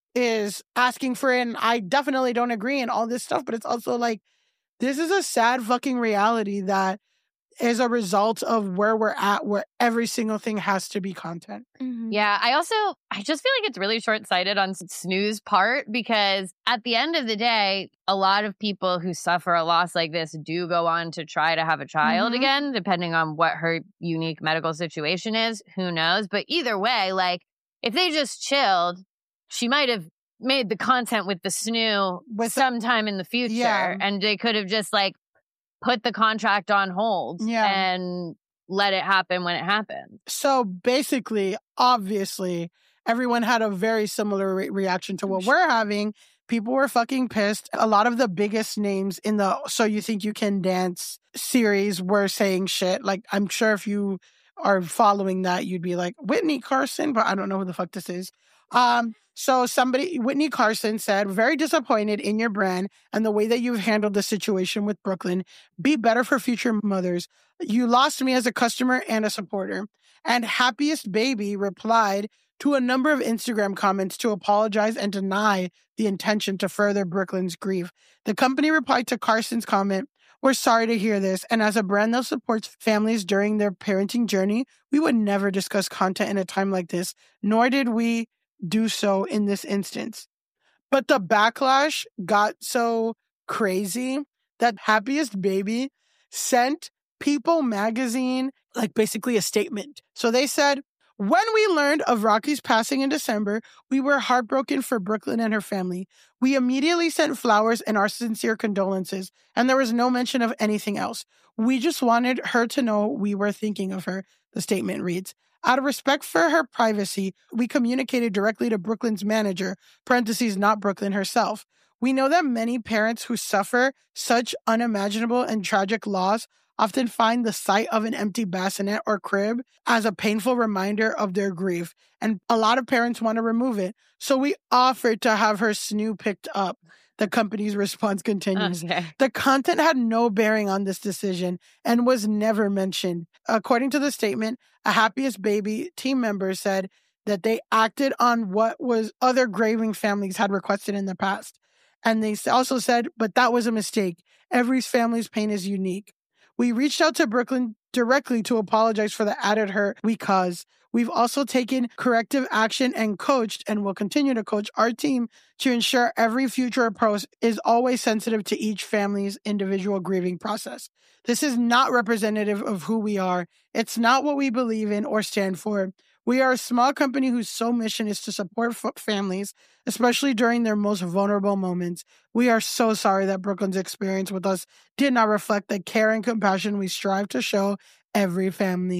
is asking for it, and I definitely don't agree and all this stuff, but it's also like, this is a sad fucking reality that is a result of where we're at, where every single thing has to be content.
Mhm.
Yeah, I also, I just feel like it's really short-sighted on S N U's part, because at the end of the day, a lot of people who suffer a loss like this do go on to try to have a child
Mhm.
again, depending on what her unique medical situation is. Who knows? But either way, like, if they just chilled, she might have made the content with the S N U
With-
sometime in the future.
Yeah.
And they could have just, like, put the contract on hold
Yeah.
and let it happen when it happened.
So basically, obviously, everyone had a very similar re- reaction to what we're having. People were fucking pissed. A lot of the biggest names in the So You Think You Can Dance series were saying shit. Like, I'm sure if you are following that, you'd be like, Whitney Carson, but I don't know who the fuck this is. Um, so somebody, Whitney Carson said, very disappointed in your brand and the way that you've handled the situation with Brooklyn. Be better for future mothers. You lost me as a customer and a supporter. And Happiest Baby replied to a number of Instagram comments to apologize and deny the intention to further Brooklyn's grief. The company replied to Carson's comment, we're sorry to hear this, and as a brand that supports families during their parenting journey, we would never discuss content in a time like this, nor did we do so in this instance. But the backlash got so crazy that Happiest Baby sent People magazine like basically a statement. So they said, when we learned of Rocky's passing in December, we were heartbroken for Brooklyn and her family. We immediately sent flowers and our sincere condolences, and there was no mention of anything else. We just wanted her to know we were thinking of her, the statement reads. Out of respect for her privacy, we communicated directly to Brooklyn's manager, parentheses, not Brooklyn herself. We know that many parents who suffer such unimaginable and tragic loss often find the sight of an empty bassinet or crib as a painful reminder of their grief, and a lot of parents want to remove it. So we offered to have her S N U picked up. The company's response continues.
Okay.
The content had no bearing on this decision and was never mentioned. According to the statement, a Happiest Baby team member said that they acted on what was other grieving families had requested in the past. And they also said, but that was a mistake. Every family's pain is unique. We reached out to Brooklyn directly to apologize for the added hurt we caused. We've also taken corrective action and coached and will continue to coach our team to ensure every future approach is always sensitive to each family's individual grieving process. This is not representative of who we are. It's not what we believe in or stand for. We are a small company whose sole mission is to support f- families, especially during their most vulnerable moments. We are so sorry that Brooklyn's experience with us did not reflect the care and compassion we strive to show every family.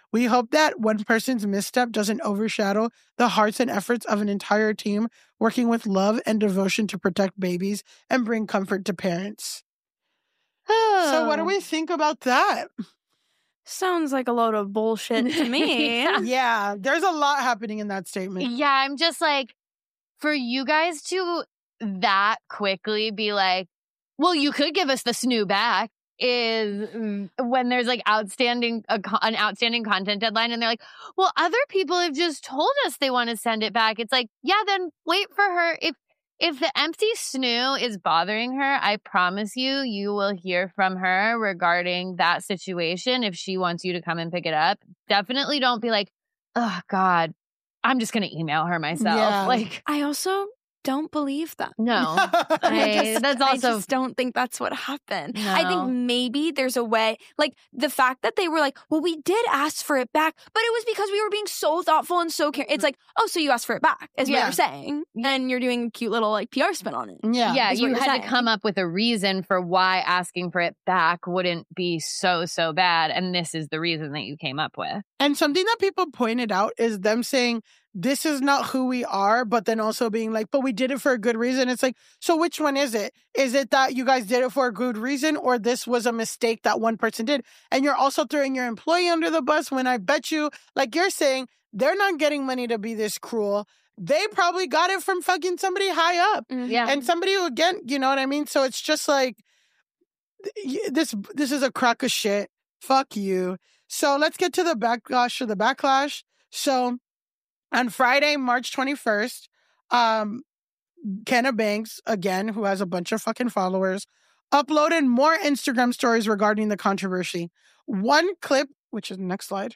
We hope that one person's misstep doesn't overshadow the hearts and efforts of an entire team working with love and devotion to protect babies and bring comfort to parents. So what do we think about that?
Sounds like a load of bullshit to me.
yeah. yeah, there's a lot happening in that statement.
Yeah, I'm just like, for you guys to that quickly be like, well, you could give us the S N U back, is when there's like outstanding a, an outstanding content deadline and they're like, well, other people have just told us they want to send it back. It's like, yeah, then wait for her. If if the empty S N U is bothering her, I promise you, you will hear from her regarding that situation if she wants you to come and pick it up. Definitely don't be like, oh, God, I'm just going to email her myself.
Yeah.
Like,
I also don't believe that.
No.
I just,
that's also,
I just don't think that's what happened.
No.
I think maybe there's a way, like the fact that they were like, well, we did ask for it back, but it was because we were being so thoughtful and so caring. It's like, oh, so you asked for it back is
Yeah.
what you're saying. And you're doing a cute little like P R spin on it.
Yeah.
Yeah,
is what
you
you're
had
saying.
to come up with a reason for why asking for it back wouldn't be so, so bad. And this is the reason that you came up with.
And something that people pointed out is them saying, this is not who we are, but then also being like, but we did it for a good reason. It's like, so which one is it? Is it that you guys did it for a good reason, or this was a mistake that one person did? And you're also throwing your employee under the bus when I bet you, like you're saying, they're not getting money to be this cruel. They probably got it from fucking somebody high up.
Mm-hmm.
Yeah.
And somebody who, again, you know what I mean? So it's just like, this, this is a crock of shit. Fuck you. So let's get to the backlash of the backlash. So on Friday, March twenty-first, um, Kenna Banks, again, who has a bunch of fucking followers, uploaded more Instagram stories regarding the controversy. One clip, which is the next slide,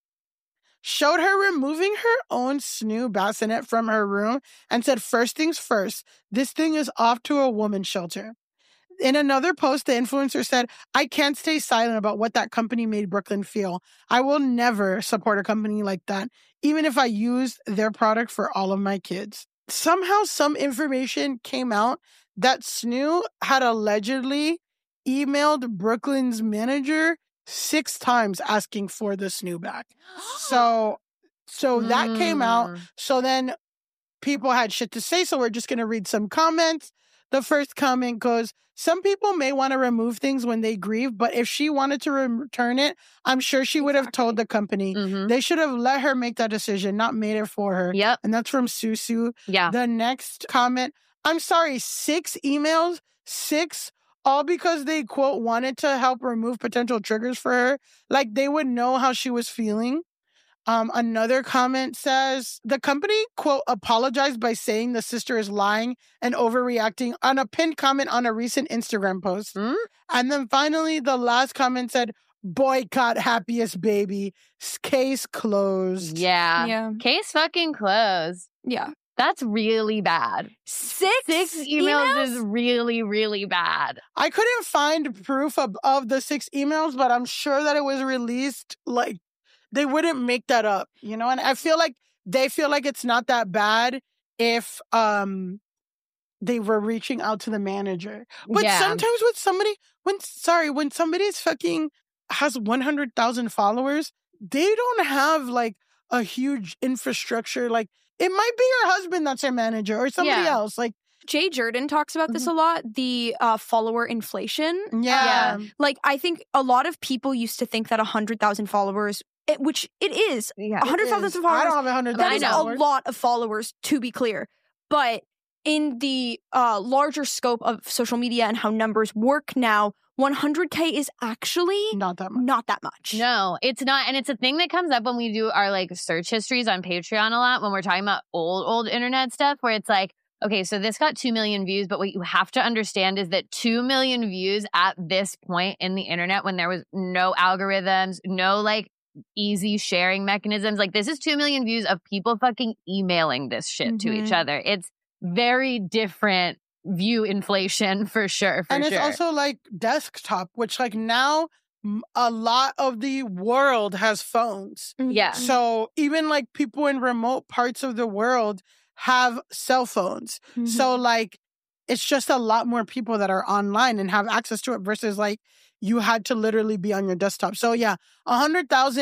showed her removing her own S N U bassinet from her room and said, first things first, this thing is off to a woman's shelter. In another post, the influencer said, I can't stay silent about what that company made Brooklyn feel. I will never support a company like that, even if I use their product for all of my kids. Somehow some information came out that S N U had allegedly emailed Brooklyn's manager six times asking for the S N U back. So, so that came out. So then people had shit to say. So we're just going to read some comments. The first comment goes, some people may want to remove things when they grieve, but if she wanted to re- return it, I'm sure she would have told the company.
Mm-hmm.
They should have let her make that decision, not made it for her.
Yep.
And that's from Susu.
Yeah.
The next comment, I'm sorry, six emails, six, all because they, quote, wanted to help remove potential triggers for her. Like they would know how she was feeling. Um, another comment says, the company, quote, apologized by saying the sister is lying and overreacting on a pinned comment on a recent Instagram post.
Mm?
And then finally, the last comment said, boycott Happiest Baby. Case closed.
Yeah.
Yeah.
Case fucking closed.
Yeah.
That's really bad.
Six,
Six emails, emails is really, really bad.
I couldn't find proof of, of the six emails, but I'm sure that it was released like they wouldn't make that up, you know? And I feel like they feel like it's not that bad if um they were reaching out to the manager. But
Yeah.
sometimes with somebody, when, sorry, when somebody's fucking has one hundred thousand followers, they don't have like a huge infrastructure. Like it might be your husband that's their manager or somebody
Yeah.
else. Like,
Jay Jordan talks about this
Mm-hmm.
a lot, the uh, follower inflation.
yeah.
Um, like, I think a lot of people used to think that one hundred thousand followers, it, which it is,
Yeah.
one hundred thousand
It is.
followers,
I don't have one hundred
that
thousand
is a
followers.
lot of followers, to be clear. But in the uh, larger scope of social media and how numbers work now, one hundred K is actually
Not that much.
not that much.
No, it's not. And it's a thing that comes up when we do our like search histories on Patreon a lot when we're talking about old, old internet stuff where it's like, okay, so this got two million views, but what you have to understand is that two million views at this point in the internet when there was no algorithms, no like easy sharing mechanisms, like this is two million views of people fucking emailing this shit to each
Mhm.
other. It's very different view inflation for sure, for
and it's
sure.
also like desktop, which like now m- a lot of the world has phones.
yeah.
So even like people in remote parts of the world have cell phones.
Mhm.
So like it's just a lot more people that are online and have access to it versus like you had to literally be on your desktop. So yeah, a hundred thousand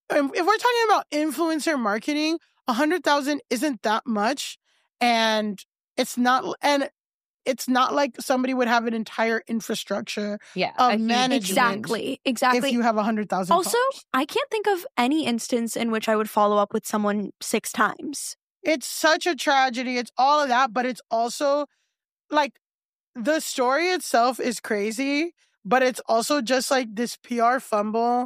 if we're talking about influencer marketing, a hundred thousand isn't that much. And it's not, and it's not like somebody would have an entire infrastructure
yeah,
of management.
Exactly. Exactly.
If you have a hundred thousand.
Also,
followers.
I can't think of any instance in which I would follow up with someone six times.
It's such a tragedy. It's all of that, but it's also like the story itself is crazy, but it's also just like this P R fumble.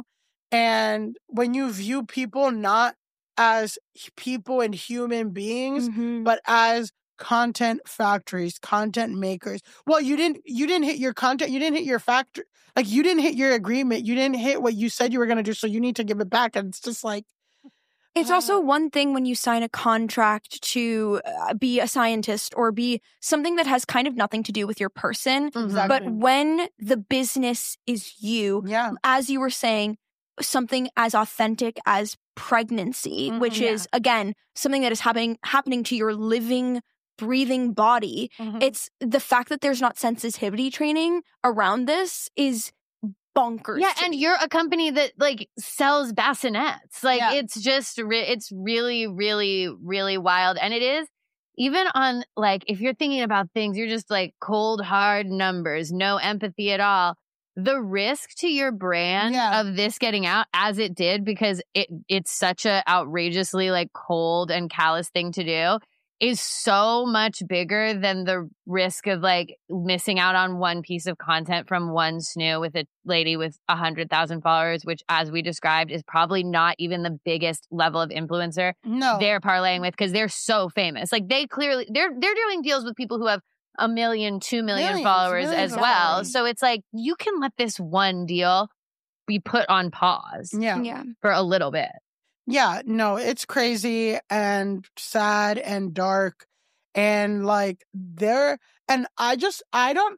And when you view people not as people and human beings,
Mm-hmm.
but as content factories, content makers. Well, you didn't you didn't hit your content, you didn't hit your factory, like you didn't hit your agreement, you didn't hit what you said you were going to do, so you need to give it back. And it's just like
It's also one thing when you sign a contract to uh, be a scientist or be something that has kind of nothing to do with your person.
Exactly.
But when the business is you,
yeah.
as you were saying, something as authentic as pregnancy,
Mhm,
which
yeah.
is, again, something that is happening happening to your living, breathing body.
Mhm.
It's the fact that there's not sensitivity training around this is bonkers.
Yeah,
to
and
me.
you're a company that like sells bassinets. Like
Yeah.
it's just re- it's really really really wild, and it is even on like if you're thinking about things, you're just like cold hard numbers, no empathy at all. The risk to your brand
Yeah.
of this getting out as it did, because it it's such a outrageously like cold and callous thing to do, is so much bigger than the risk of like missing out on one piece of content from one snoo with a lady with a hundred thousand followers, which as we described is probably not even the biggest level of influencer
No.
they're parlaying with, because they're so famous. Like they clearly they're they're doing deals with people who have a million, two million
Millions,
followers
millions
as
of
well.
followers.
So it's like you can let this one deal be put on pause
Yeah.
yeah.
for a little bit.
Yeah, no, it's crazy and sad and dark. And like there, and I just, I don't,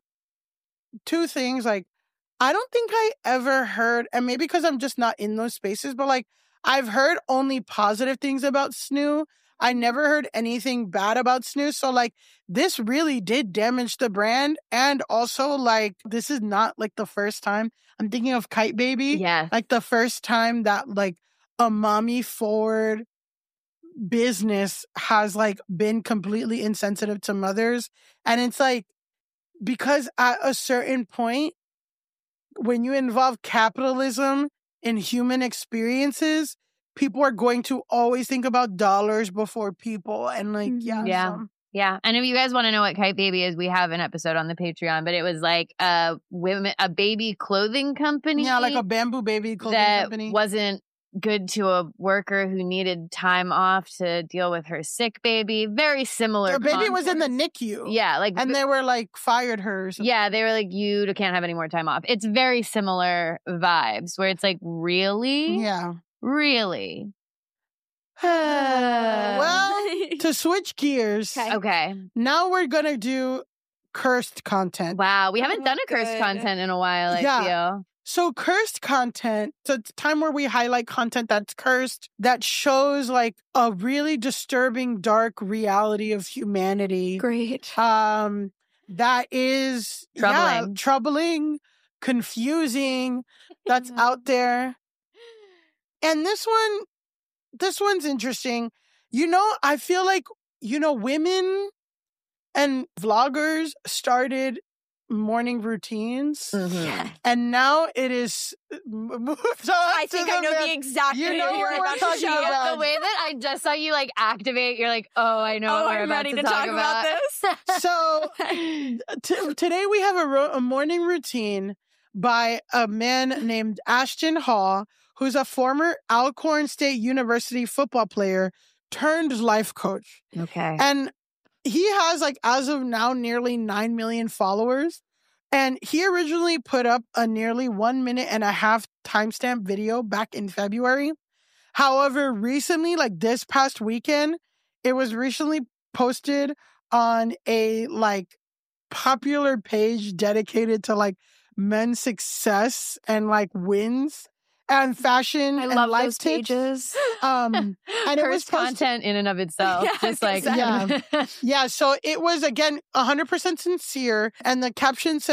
two things, like, I don't think I ever heard, and maybe because I'm just not in those spaces, but like, I've heard only positive things about Snoo. I never heard anything bad about Snoo. So like, this really did damage the brand. And also like, this is not like the first time. I'm thinking of Kite Baby.
Yeah.
Like the first time that like, a mommy forward business has like been completely insensitive to mothers. And it's like, because at a certain point, when you involve capitalism in human experiences, people are going to always think about dollars before people. And like, yeah.
Yeah.
So.
Yeah. And if you guys want to know what Kite Baby is, we have an episode on the Patreon, but it was like a women, a baby clothing company.
Yeah, like a bamboo baby clothing
that
company.
wasn't good to a worker who needed time off to deal with her sick baby. Very similar.
Their baby was in the
concept.
N I C U.
Yeah, like
And they were like fired her. Or something.
yeah, they were like, you can't have any more time off. It's very similar vibes where it's like, really,
Yeah.
really.
Well, to switch gears,
Okay.
Okay.
now we're gonna do cursed content.
Wow, we haven't
Oh,
done a cursed
good.
content in a while. I
Yeah.
feel.
So cursed content, so it's a time where we highlight content that's cursed, that shows like a really disturbing, dark reality of humanity.
Great.
Um, that is yeah,
Troubling.
troubling, confusing, that's out there. And this one, this one's interesting. You know, I feel like, you know, women and vloggers started morning routines.
Mhm.
And now it is moved on.
I
to
think
the
I know
man-
the exact
You
video
know
you're
what we're
about to
talking
show.
about.
The way that I just saw you like activate, you're like, oh, I know
Oh,
what we're
I'm
about
ready
to,
to
talk,
talk about this.
So t- today we have a, ro- a morning routine by a man named Ashton Hall, who's a former Alcorn State University football player turned life coach.
Okay.
And he has like, as of now, nearly nine million followers. And he originally put up a nearly one minute and a half timestamp video back in February. However, recently, like this past weekend, it was recently posted on a like popular page dedicated to like men's success and like wins and fashion
I
and
love
life
those
tips.
pages.
Um, and it was
Cursed
posted-
content in and of itself.
Yeah,
just like,
exactly. Yeah, so it was, again, one hundred percent sincere. And the caption says,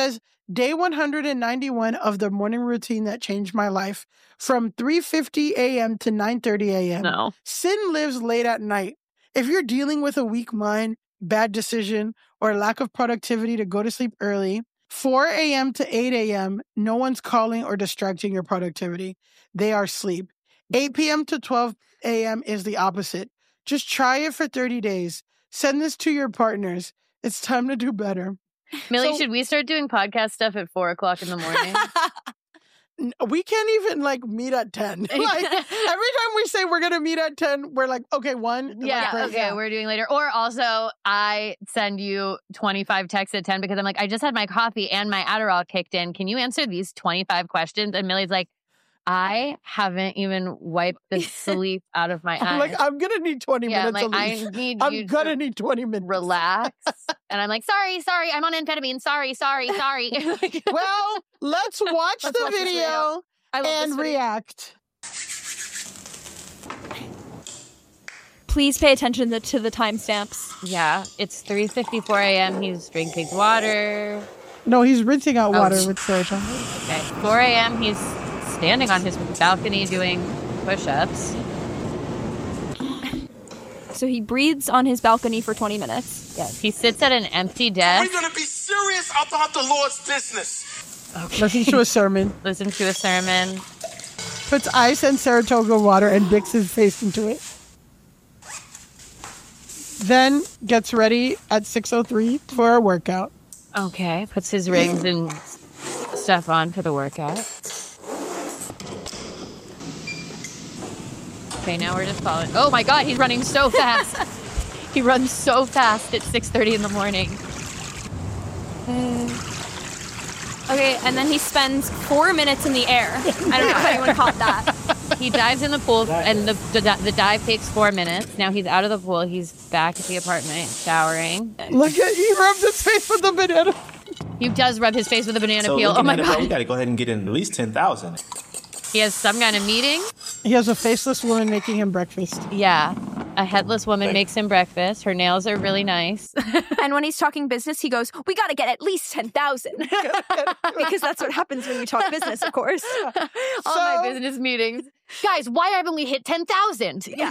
Day one hundred ninety-one of the morning routine that changed my life. From three fifty a.m. to nine thirty a.m.
No.
Sin lives late at night. If you're dealing with a weak mind, bad decision, or lack of productivity to go to sleep early, four a.m. to eight a.m., no one's calling or distracting your productivity. They are asleep. eight p.m. to twelve a.m. is the opposite. Just try it for thirty days. Send this to your partners. It's time to do better.
Millie,
So-
should we start doing podcast stuff at four o'clock in the morning?
N- We can't even like meet at ten. Like every time we say we're gonna meet at ten, we're like, okay, one.
Yeah,
Like, great,
okay,
yeah.
we're doing later. Or also, I send you twenty-five texts at ten because I'm like, I just had my coffee and my Adderall kicked in. Can you answer these twenty-five questions? And Millie's like, I haven't even wiped the sleep out of my eyes.
I'm like, I'm gonna need twenty
yeah, I'm
minutes.
like,
at
I
least.
need
I'm
you
gonna
to
need twenty minutes.
relax. And I'm like, sorry, sorry, I'm on amphetamine. Sorry, sorry, sorry.
Well, let's watch
Let's
the
watch this
video,
video. I love
and
this video.
react.
Please pay attention to, to the timestamps.
Yeah, it's three fifty-four a.m. He's drinking water.
No, he's rinsing out
Oh.
water with serotonin.
Okay, four a.m. He's standing on his balcony doing push-ups.
So he breathes on his balcony for twenty minutes.
Yes, he sits at an empty
We're
desk,
gonna be serious about the Lord's business.
Listens to a sermon,
listens to a sermon.
puts ice and Saratoga water, and dips his face into it. Then gets ready at six oh three for a workout.
Okay, puts his rings and stuff on for the workout. Okay, now we're just following. Oh my God, he's running so fast. He runs so fast at six thirty in the morning.
Okay, and then he spends four minutes in the air. I don't know if anyone caught that.
He dives in the pool, and the, the the dive takes four minutes. Now he's out of the pool. He's back at the apartment, showering.
Look at he rubs his face with the banana.
He does rub his face with a banana
So
peel. Oh
looking
my
at it, bro, we
God.
got to go ahead and get in at least ten thousand.
He has some kind of meeting.
He has a faceless woman making him breakfast.
Yeah. A headless woman
Thank-
makes him breakfast. Her nails are really nice.
And when he's talking business, he goes, we got to get at least ten thousand. Because that's what happens when you talk business, of course.
All my business meetings. Guys, why haven't we hit ten thousand? Yeah.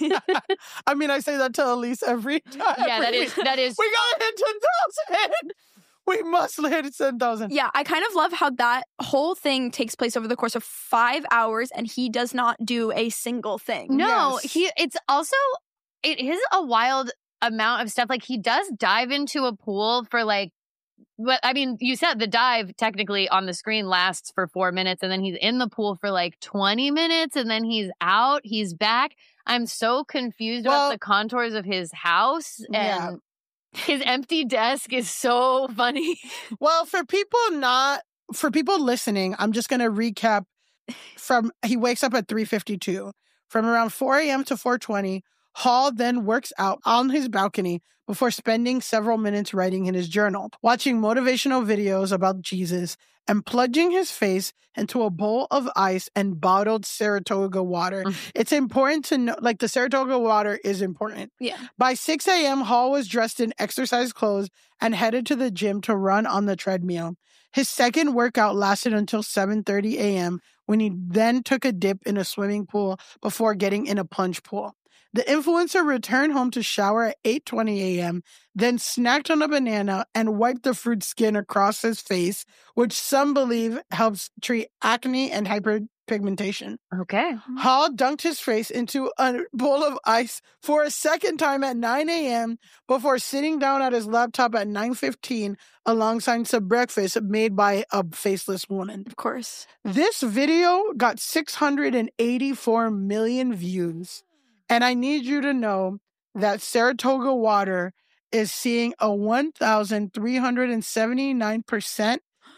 I mean, I say that to Elise every time.
Yeah, that is, that is.
We gotta hit ten thousand. We must hit ten thousand.
Yeah, I kind of love how that whole thing takes place over the course of five hours and he does not do a single thing.
No,
Yes.
he, it's also, it is a wild amount of stuff. Like, he does dive into a pool for like, but I mean, you said the dive technically on the screen lasts for four minutes and then he's in the pool for like twenty minutes and then he's out, he's back. I'm so confused
Well-
about the contours of his house and
Yeah.
his empty desk is so funny.
Well, for people not, for people listening, I'm just going to recap from, he wakes up at three fifty-two. From around four a.m. to four twenty, Hall then works out on his balcony before spending several minutes writing in his journal, watching motivational videos about Jesus, and plunging his face into a bowl of ice and bottled Saratoga water.
Mm.
It's important to know, like the Saratoga water is important.
Yeah.
By six a.m., Hall was dressed in exercise clothes and headed to the gym to run on the treadmill. His second workout lasted until seven thirty a.m. when he then took a dip in a swimming pool before getting in a plunge pool. The influencer returned home to shower at eight twenty a.m., then snacked on a banana and wiped the fruit skin across his face, which some believe helps treat acne and hyperpigmentation.
Okay.
Hall dunked his face into a bowl of ice for a second time at nine a.m. before sitting down at his laptop at nine fifteen alongside some breakfast made by a faceless woman.
Of course.
This video got six hundred eighty-four million views. And I need you to know that Saratoga water is seeing a one thousand three hundred seventy-nine percent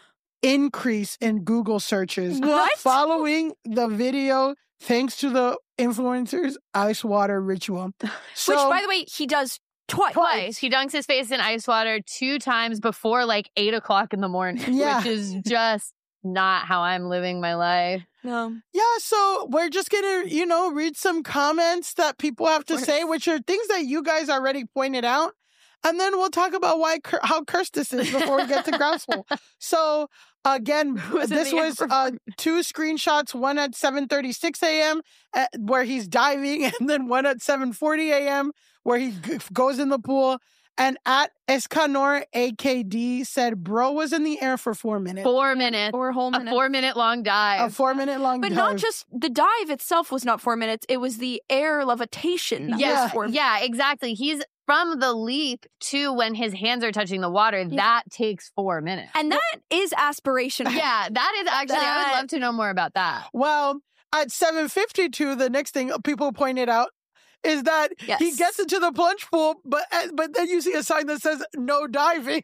increase in Google searches
What?
following the video, thanks to the influencer's ice water ritual. So,
Which, by the way, he does twice.
Twice. He dunks his face in ice water two times before like eight o'clock in the morning,
Yeah.
which is just not how I'm living my life.
No.
yeah, so we're just gonna, you know, read some comments that people have to say, which are things that you guys already pointed out. And then we'll talk about why how cursed this is before we get to Grouseful. So again, was this was uh, two screenshots, one at seven thirty-six a.m. At, where he's diving, and then one at seven forty a.m. where he g- goes in the pool. And at Escanor A K D said, bro was in the air for four minutes.
Four minutes.
Four whole minutes.
A four minute long dive.
A four minute long
but
dive.
But not just the dive itself was not four minutes. It was the air levitation. That
yeah,
was four minutes.
Yeah, exactly. He's from the leap to when his hands are touching the water. Yeah. That takes four minutes.
And that is aspirational.
Yeah, that is actually, that... I would love to know more about that.
Well, at seven fifty-two, the next thing people pointed out is that yes. he gets into the plunge pool, but but then you see a sign that says no diving.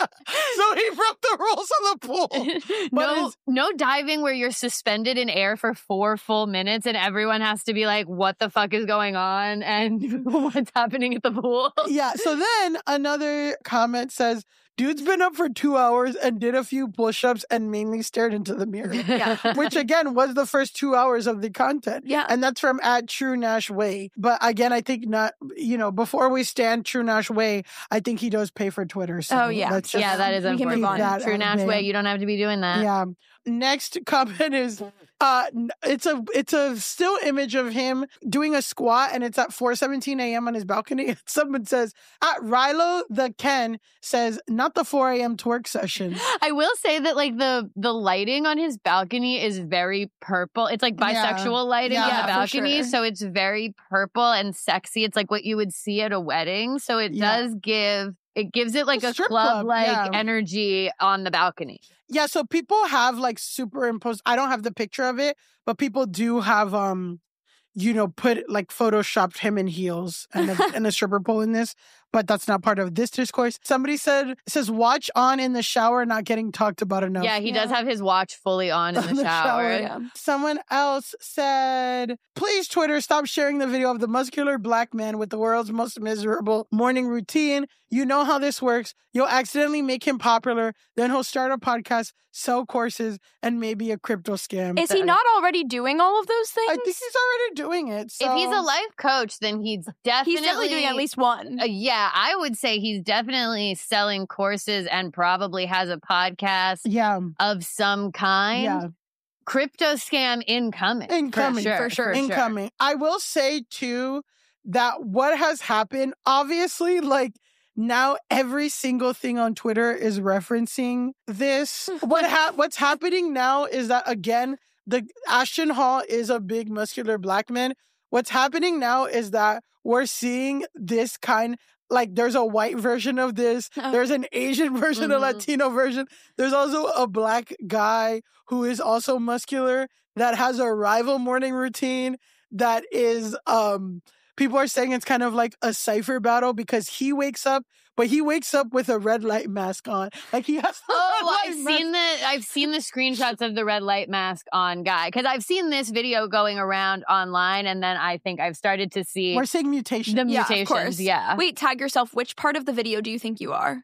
So he broke the rules of the pool.
no, no diving where you're suspended in air for four full minutes and everyone has to be like, what the fuck is going on and what's happening at the pool?
Yeah, so then another comment says, dude's been up for two hours and did a few push-ups and mainly stared into the mirror. Yeah. Which, again, was the first two hours of the content.
Yeah.
And that's from at True Nash Way. But again, I think not, you know, before we stand True Nash Way, I think he does pay for Twitter. So
oh, yeah.
Let's just
yeah, that is important. True Nash Way, you don't have to be doing that.
Yeah. Next comment is uh it's a it's a still image of him doing a squat, and it's at four seventeen a.m. on his balcony. Someone says at Rilo the Ken says not the four a.m. twerk session.
I will say that like the the lighting on his balcony is very purple. It's like bisexual yeah. lighting
yeah,
on the balcony,
sure.
so it's very purple and sexy. It's like what you would see at a wedding. So it yeah. does give It gives it like a, a club-like
club, yeah.
energy on the balcony.
Yeah, so people have like superimposed. I don't have the picture of it, but people do have, um, you know, put like photoshopped him in heels and a, and a stripper pole in this. But that's not part of this discourse. Somebody said, says, watch on in the shower, not getting talked about enough.
Yeah, he
yeah.
does have his watch fully on in the,
the
shower.
shower.
Yeah.
Someone else said, please, Twitter, stop sharing the video of the muscular black man with the world's most miserable morning routine. You know how this works. You'll accidentally make him popular. Then he'll start a podcast, sell courses, and maybe a crypto scam.
Is he not already doing all of those things?
I think he's already doing it. So.
If he's a life coach, then he's definitely...
He's definitely doing at least one.
Uh, yeah, I would say he's definitely selling courses and probably has a podcast
yeah.
of some kind.
Yeah.
Crypto scam incoming.
Incoming.
For sure.
For sure.
Incoming.
Sure.
I will say, too, that what has happened, obviously, like, now every single thing on Twitter is referencing this. what ha- What's happening now is that, again, the Ashton Hall is a big muscular black man. What's happening now is that we're seeing this kind, like there's a white version of this. Oh. There's an Asian version, mm-hmm. a Latino version. There's also a black guy who is also muscular that has a rival morning routine that is, um, people are saying it's kind of like a cipher battle because he wakes up, but he wakes up with a red light mask on. Like he has.
Oh, I've seen the I've seen the screenshots of the red light mask on guy because I've seen this video going around online, and then I think I've started to see
we're seeing mutations.
The
yeah,
mutations,
of course.
yeah.
Wait, tag yourself. Which part of the video do you think you are?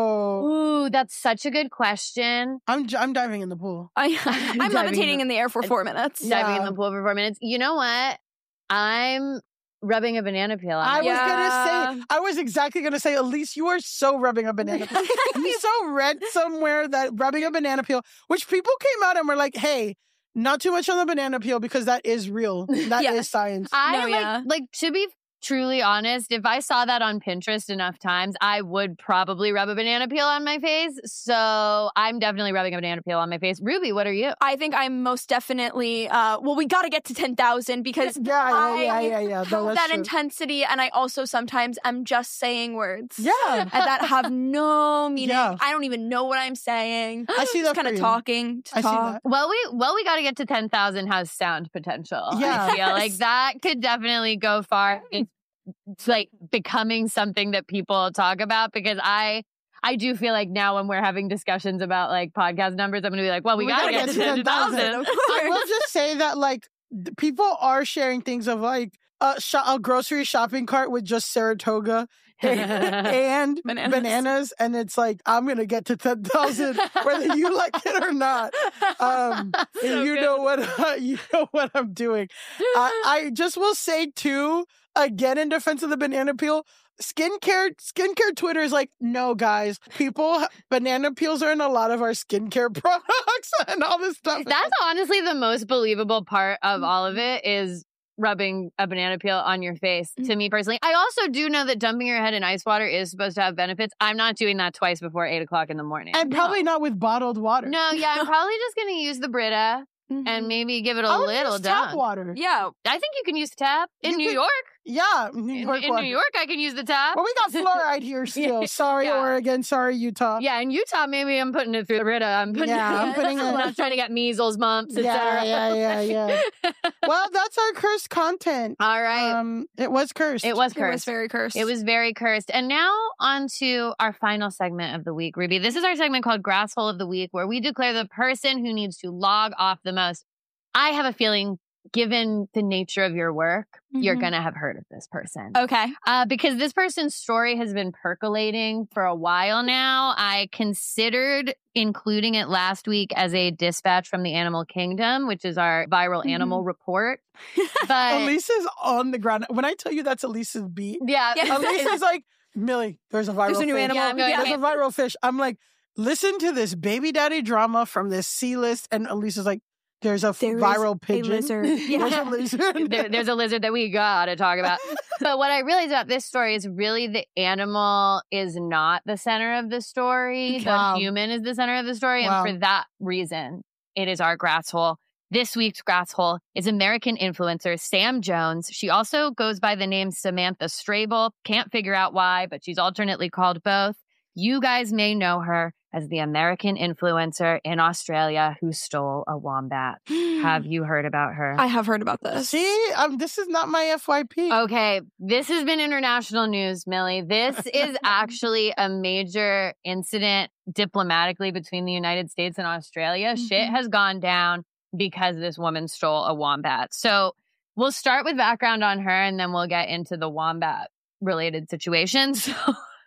Oh,
ooh, that's such a good question.
I'm I'm diving in the pool.
I, I'm levitating in the air for four minutes.
Diving yeah. in the pool for four minutes. You know what? I'm. Rubbing a banana peel on
I
me.
was
yeah.
gonna say, I was exactly gonna say, Elise, you are so rubbing a banana peel. You so read somewhere that rubbing a banana peel, which people came out and were like, hey, not too much on the banana peel because that is real. That
yeah.
is science.
I
no,
like,
yeah.
like, to be truly honest, if I saw that on Pinterest enough times, I would probably rub a banana peel on my face. So I'm definitely rubbing a banana peel on my face. Ruby, what are you?
I think I'm most definitely, uh, well, we got to get to ten thousand because
yeah,
I
yeah, yeah, yeah, yeah.
have
no,
that
true.
intensity, and I also sometimes am just saying words.
Yeah.
And that have no meaning.
Yeah.
I don't even know what I'm saying.
I see that
Just kind of talking to
I
talk.
see that.
Well, we well we got to get to ten thousand has sound potential.
Yeah.
I feel like that could definitely go far. It's like becoming something that people talk about because I I do feel like now when we're having discussions about like podcast numbers, I'm going to be like, well, we, we got to get, get to ten thousand.
I will just say that like people are sharing things of like a, sh- a grocery shopping cart with just Saratoga and
bananas.
bananas. And it's like, I'm going to get to ten thousand whether you like it or not. Um,
so
you
good.
know what, uh, you know what I'm doing. I, I just will say too, again, in defense of the banana peel, skincare skincare Twitter is like, no, guys, people, banana peels are in a lot of our skincare products and all this stuff.
That's honestly the most believable part of all of it is rubbing a banana peel on your face, to me personally. I also do know that dumping your head in ice water is supposed to have benefits. I'm not doing that twice before eight o'clock in the morning.
And probably no. not with bottled water.
No, yeah, I'm probably just going to use the Brita. Mm-hmm. And maybe give it a
I would
little
use
dunk.
tap water.
Yeah, I think you can use tap in
you
New
could,
York.
Yeah, New York.
In, in New York, I can use the tap.
Well, we got fluoride here still. Sorry,
yeah.
Oregon. Sorry, Utah.
Yeah, in Utah, maybe I'm putting it through the Brita. I'm putting
yeah,
it,
I'm putting it.
I'm not trying to get measles, mumps, et
yeah,
cetera.
Yeah, yeah, yeah, yeah. Well, that's our cursed content.
All right.
Um, it was cursed.
It was cursed.
It was very cursed.
It was very cursed. And now on to our final segment of the week, Ruby. This is our segment called Grasshole of the Week, where we declare the person who needs to log off the most. I have a feeling, given the nature of your work, mm-hmm. you're going to have heard of this person.
Okay.
Uh, because this person's story has been percolating for a while now. I considered including it last week as a dispatch from the Animal Kingdom, which is our viral mm-hmm. animal report. But
Elisa's on the ground. When I tell you that's Elisa's beat,
yeah,
yeah. Elisa's like, Millie, there's a viral
there's a new
fish.
animal.
Yeah, I'm going,
there's a viral fish. I'm like, listen to this baby daddy drama from this C-list. And Elisa's like, There's a
there
viral pigeon.
A lizard. Yeah.
There's a lizard.
there, there's a lizard that we gotta talk about. But what I realized about this story is really the animal is not the center of the story.
Wow.
The human is the center of the story.
Wow.
And for that reason, it is our grass hole. This week's grass hole is American influencer Sam Jones. She also goes by the name Samantha Strable. Can't figure out why, but she's alternately called both. You guys may know her as the American influencer in Australia who stole a wombat. Have you heard about her?
I have heard about this.
See, um, this is not my F Y P.
Okay, this has been international news, Millie. This is actually a major incident diplomatically between the United States and Australia. Mm-hmm. Shit has gone down because this woman stole a wombat. So we'll start with background on her and then we'll get into the wombat-related situations. So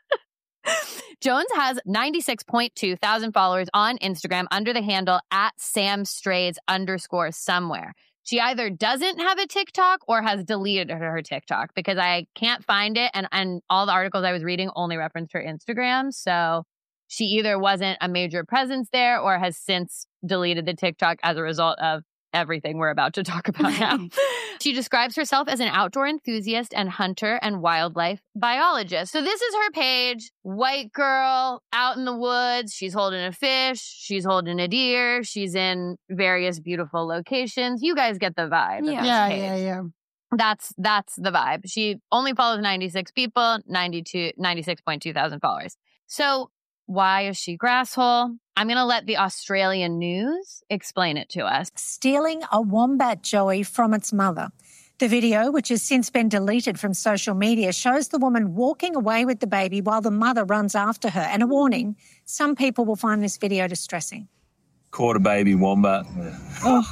Jones has ninety-six point two thousand followers on Instagram under the handle at Sam Strays underscore somewhere. She either doesn't have a TikTok or has deleted her TikTok because I can't find it. And, and all the articles I was reading only referenced her Instagram. So she either wasn't a major presence there or has since deleted the TikTok as a result of everything we're about to talk about now. She describes herself as an outdoor enthusiast and hunter and wildlife biologist. So this is her page. White girl out in the woods. She's holding a fish. She's holding a deer. She's in various beautiful locations. You guys get the vibe.
Yeah,
yeah, yeah, yeah.
That's that's the vibe. She only follows ninety-six people, ninety-two, ninety-six point two thousand followers. So why is she grasshole? I'm going to let the Australian news explain it to us.
Stealing a wombat, Joey, from its mother. The video, which has since been deleted from social media, shows the woman walking away with the baby while the mother runs after her. And a warning, some people will find this video distressing.
Caught a baby wombat.
Oh.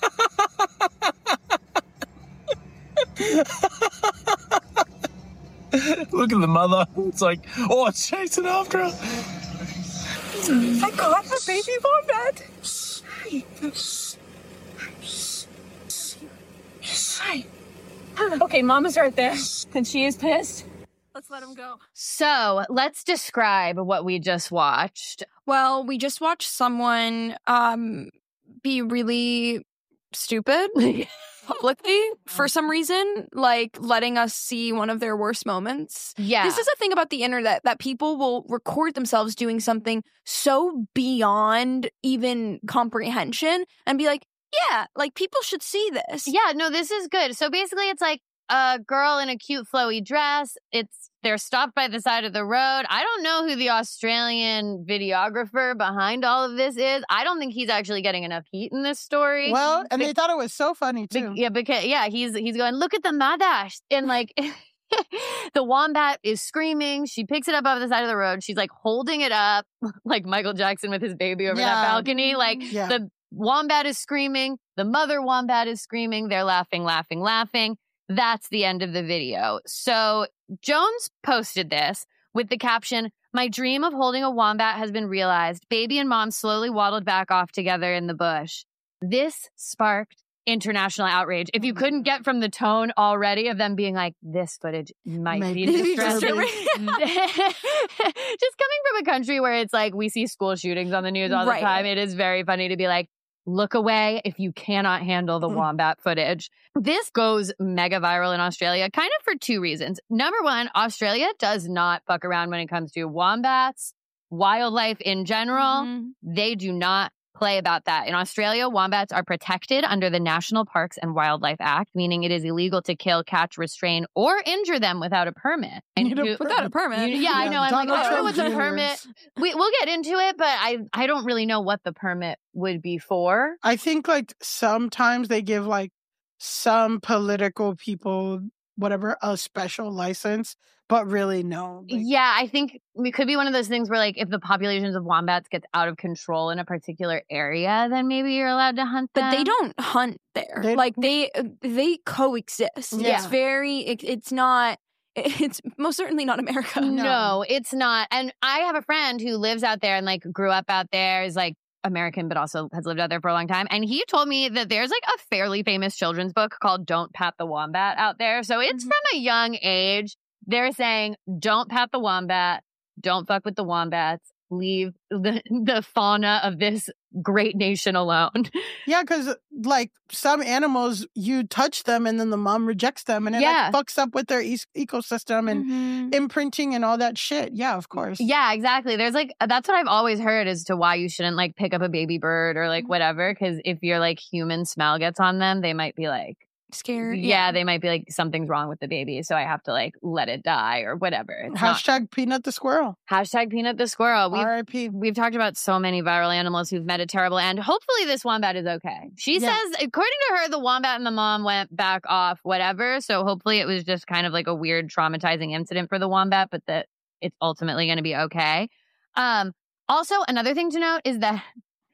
Look at the mother. It's like, oh, it's chasing after her.
I caught a baby wombat. Hi. Okay, Mama's right there, and she is pissed.
Let's let him go.
So let's describe what we just watched.
Well, we just watched someone um, be really stupid publicly for some reason, like letting us see one of their worst moments.
Yeah.
This is a thing about the internet, that people will record themselves doing something so beyond even comprehension and be like, yeah, like people should see this.
Yeah, no, this is good. So basically it's like a girl in a cute flowy dress. It's they're stopped by the side of the road. I don't know who the Australian videographer behind all of this is. I don't think he's actually getting enough heat in this story.
Well, and Be- they thought it was so funny too.
Be- yeah, because yeah, he's he's going, look at the mother, and like the wombat is screaming. She picks it up off the side of the road. She's like holding it up like Michael Jackson with his baby over
yeah.
that balcony. Like
yeah.
the wombat is screaming. The mother wombat is screaming. They're laughing, laughing, laughing. That's the end of the video. So Jones posted this with the caption, "My dream of holding a wombat has been realized. Baby and mom slowly waddled back off together in the bush. This sparked international outrage. If you couldn't get from the tone already of them being like, this footage might, might be disturbing. Just coming from a country where it's like we see school shootings on the news all the right. time, it is very funny to be like, look away if you cannot handle the wombat footage. This goes mega viral in Australia, kind of for two reasons. Number one, Australia does not fuck around when it comes to wombats, wildlife in general. Mm-hmm. They do not play about that. In Australia, wombats are protected under the National Parks and Wildlife Act, meaning it is illegal to kill, catch, restrain, or injure them without a permit. And
you know,
who,
without a permit.
You, yeah, yeah, I know. I'm Donald like, I don't know what's a permit. We, we'll get into it, but I, I don't really know what the permit would be for.
I think like sometimes they give like some political people, whatever, a special license. But really, no.
Like, yeah, I think it could be one of those things where, like, if the populations of wombats gets out of control in a particular area, then maybe you're allowed to hunt them.
But they don't hunt there. They, like, they they coexist. Yeah. It's very, it, it's not, it's most certainly not America.
No. no, it's not. And I have a friend who lives out there and, like, grew up out there, is, like, American, but also has lived out there for a long time. And he told me that there's, like, a fairly famous children's book called Don't Pat the Wombat out there. So it's mm-hmm. from a young age. They're saying, don't pat the wombat, don't fuck with the wombats, leave the, the fauna of this great nation alone.
Yeah, because, like, some animals, you touch them and then the mom rejects them and it yeah. like, fucks up with their e- ecosystem and mm-hmm. imprinting and all that shit. Yeah, of course.
Yeah, exactly. There's, like, that's what I've always heard as to why you shouldn't, like, pick up a baby bird or, like, whatever, because if your, like, human smell gets on them, they might be, like,
scared.
Yeah, yeah, they might be like, something's wrong with the baby, so I have to like let it die or whatever. It's
Hashtag not... Peanut the squirrel.
Hashtag Peanut the squirrel. We've,
R I P
We've talked about so many viral animals who've met a terrible end. Hopefully this wombat is okay. She yeah. says, according to her, the wombat and the mom went back off, whatever. So hopefully it was just kind of like a weird traumatizing incident for the wombat, but that it's ultimately going to be okay. Um, also, another thing to note is that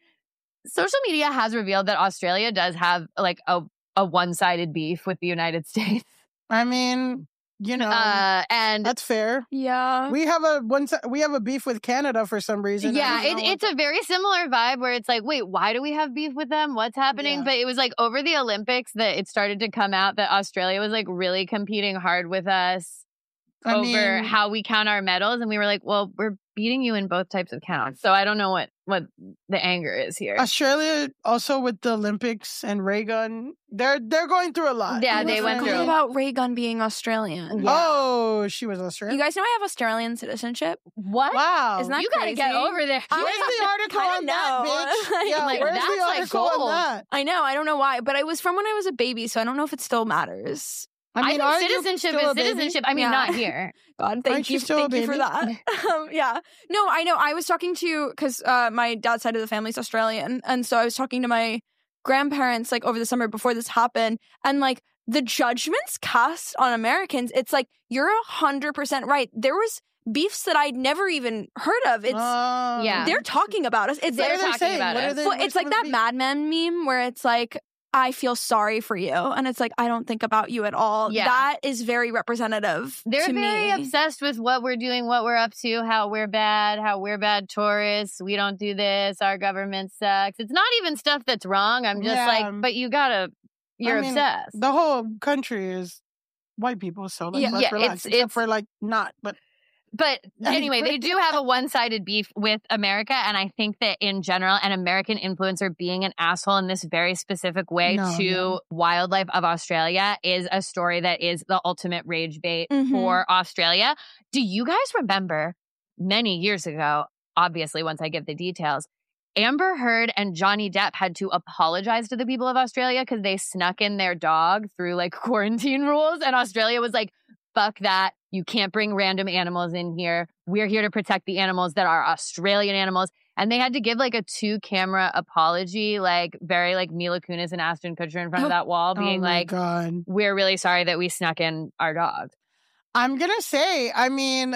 social media has revealed that Australia does have like a a one-sided beef with the United States.
I mean, you know,
uh, and
that's fair.
Yeah,
we have a one. We have a beef with Canada for some reason.
Yeah, it, it's a very similar vibe where it's like, wait, why do we have beef with them? What's happening? Yeah. But it was like over the Olympics that it started to come out that Australia was like really competing hard with us I over mean, how we count our medals, and we were like, well, we're beating you in both types of counts. So I don't know what what the anger is here.
Australia also with the Olympics and ray gun, they're they're going through a lot.
Yeah, they went through.
About Ray Gun being Australian.
Yeah. Oh, she was Australian.
You guys know I have Australian citizenship.
What?
Wow,
isn't that
you
crazy?
gotta get over there.
Where's the article on know. that, bitch? Yeah, like, where's
that's
the article
like
on that?
I know. I don't know why, but I was from when I was a baby, so I don't know if it still matters.
I mean, I think citizenship is citizenship. I mean, yeah. not here.
God, thank
Aren't
you,
you still
thank
a
you for that. um, yeah, no, I know. I was talking to because uh, my dad's side of the family is Australian, and so I was talking to my grandparents like over the summer before this happened, and like the judgments cast on Americans, it's like you're a hundred percent right. There was beefs that I'd never even heard of. It's
uh, yeah,
they're talking about us. It's
they're
like,
talking about
us.
They,
well, it's like that Mad Men meme where it's like, I feel sorry for you. And it's like, I don't think about you at all. Yeah. That is very representative
They're
to
very
me.
obsessed with what we're doing, what we're up to, how we're bad, how we're bad tourists. We don't do this. Our government sucks. It's not even stuff that's wrong. I'm just yeah. like, but you gotta, you're I mean, obsessed.
The whole country is white people. So like,
yeah,
let's
yeah,
relax.
It's,
Except
it's,
for like not, but.
But anyway, they do have a one-sided beef with America. And I think that in general, an American influencer being an asshole in this very specific way no, to no. wildlife of Australia is a story that is the ultimate rage bait mm-hmm. for Australia. Do you guys remember many years ago, obviously once I give the details, Amber Heard and Johnny Depp had to apologize to the people of Australia because they snuck in their dog through like quarantine rules. And Australia was like, fuck that. You can't bring random animals in here. We're here to protect the animals that are Australian animals. And they had to give like a two camera apology, like very like Mila Kunis and Ashton Kutcher in front of that wall being
oh my
like,
God.
We're really sorry that we snuck in our dog.
I'm going to say, I mean,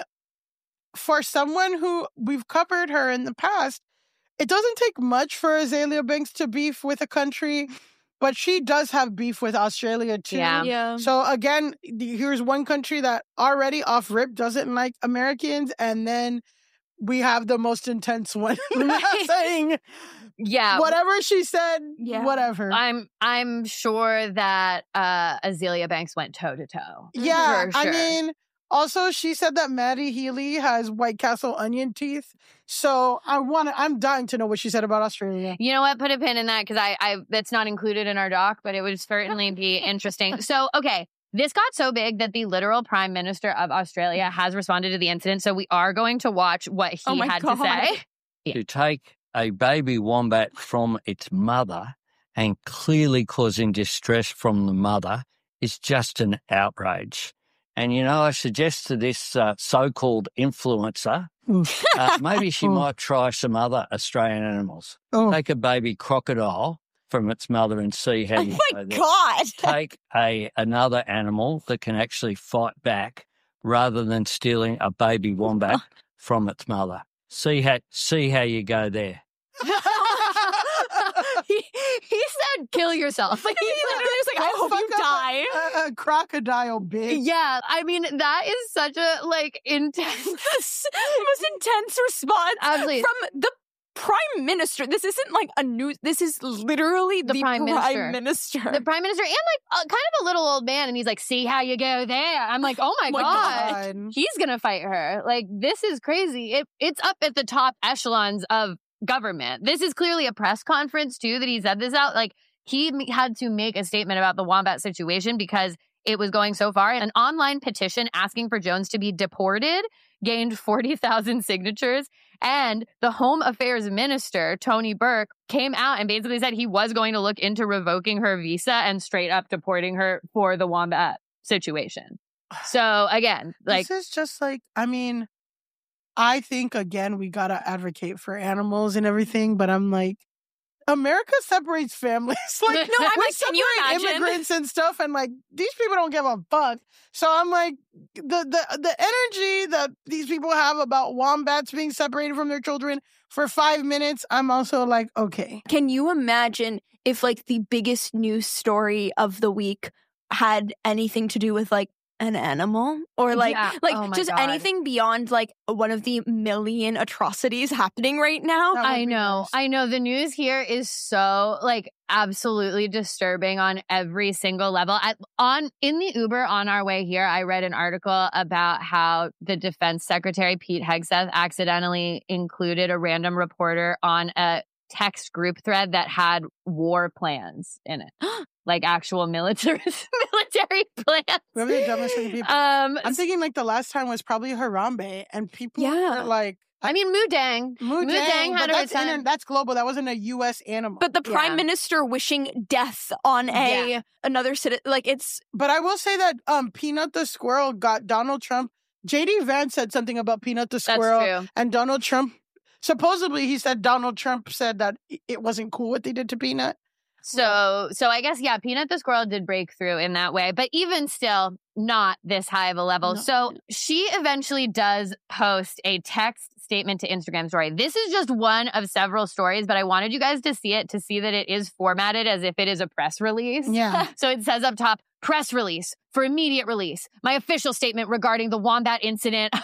for someone who we've covered her in the past, it doesn't take much for Azealia Banks to beef with a country. But she does have beef with Australia, too.
Yeah.
yeah.
So, again, here's one country that already off rip doesn't like Americans. And then we have the most intense one saying,
Yeah.
Whatever she said,
Yeah.
whatever.
I'm I'm sure that uh, Azealia Banks went toe to toe.
Yeah,
for sure.
I mean, also she said that Maddie Healy has White Castle onion teeth. So I want to. I'm dying to know what she said about Australia.
You know what? Put a pin in that because I, I that's not included in our doc, but it would certainly be interesting. So, okay. This got so big that the literal Prime Minister of Australia has responded to the incident. So we are going to watch what he
Oh my
had
God.
to say.
To take a baby wombat from its mother and clearly causing distress from the mother is just an outrage. And, you know, I suggest to this uh, so-called influencer, uh, maybe she might try some other Australian animals.
Oh.
Take a baby crocodile from its mother and see how
Oh
you
my
go there.
God.
Take a another animal that can actually fight back rather than stealing a baby wombat from its mother. See how see how you go there.
he, he said, kill yourself. Like, he literally was like, I hope
Fuck
you
up
die.
A, a crocodile, bitch.
Yeah, I mean, that is such a, like, intense,
most intense response
Absolutely.
from the Prime Minister. This isn't like a news. This is literally the,
The Prime Minister.
Minister.
The Prime Minister and, like, uh, kind of a little old man. And he's like, see how you go there. I'm like, oh, my,
my
God.
God.
He's going to fight her. Like, this is crazy. It, it's up at the top echelons of government. This is clearly a press conference, too, that he said this out. Like, he m- had to make a statement about the wombat situation because it was going so far. An online petition asking for Jones to be deported gained forty thousand signatures. And the Home Affairs Minister, Tony Burke, came out and basically said he was going to look into revoking her visa and straight up deporting her for the wombat situation. So, again, like...
This is just like, I mean, I think, again, we got to advocate for animals and everything, but I'm like, America separates families. Like,
No, I'm
we
like, can you
separate
imagine?
immigrants and stuff, and like these people don't give a fuck. So I'm like, the the the energy that these people have about wombats being separated from their children for five minutes, I'm also like, okay.
Can you imagine if like the biggest news story of the week had anything to do with like an animal or like
Yeah.
like
Oh my
just
God.
anything beyond like one of the million atrocities happening right now?
That would
I
be
know.
nice.
I know. The news here is so like absolutely disturbing on every single level. I, on in the Uber on our way here, I read an article about how the Defense Secretary Pete Hegseth accidentally included a random reporter on a text group thread that had war plans in it. Like actual military military plans.
Remember the dumbest thing people?
Um,
I'm thinking like the last time was probably Harambe, and people
Yeah.
were like,
I mean, Mudang.
Mudang,
Mudang had
but
her
that's,
time.
inter- that's global. That wasn't a U S animal.
But the Prime
Yeah.
Minister wishing death on a
Yeah.
another citizen, like it's
But I will say that um, Peanut the squirrel got Donald Trump. J D Vance said something about Peanut the
That's
squirrel,
true.
and Donald Trump. Supposedly, he said Donald Trump said that it wasn't cool what they did to Peanut.
So, so I guess, yeah, Peanut the squirrel did break through in that way, but even still, not this high of a level.
No.
So she eventually does post a text statement to Instagram story. This is just one of several stories, but I wanted you guys to see it to see that it is formatted as if it is a press release.
Yeah.
So it says up top, press release for immediate release. My official statement regarding the wombat incident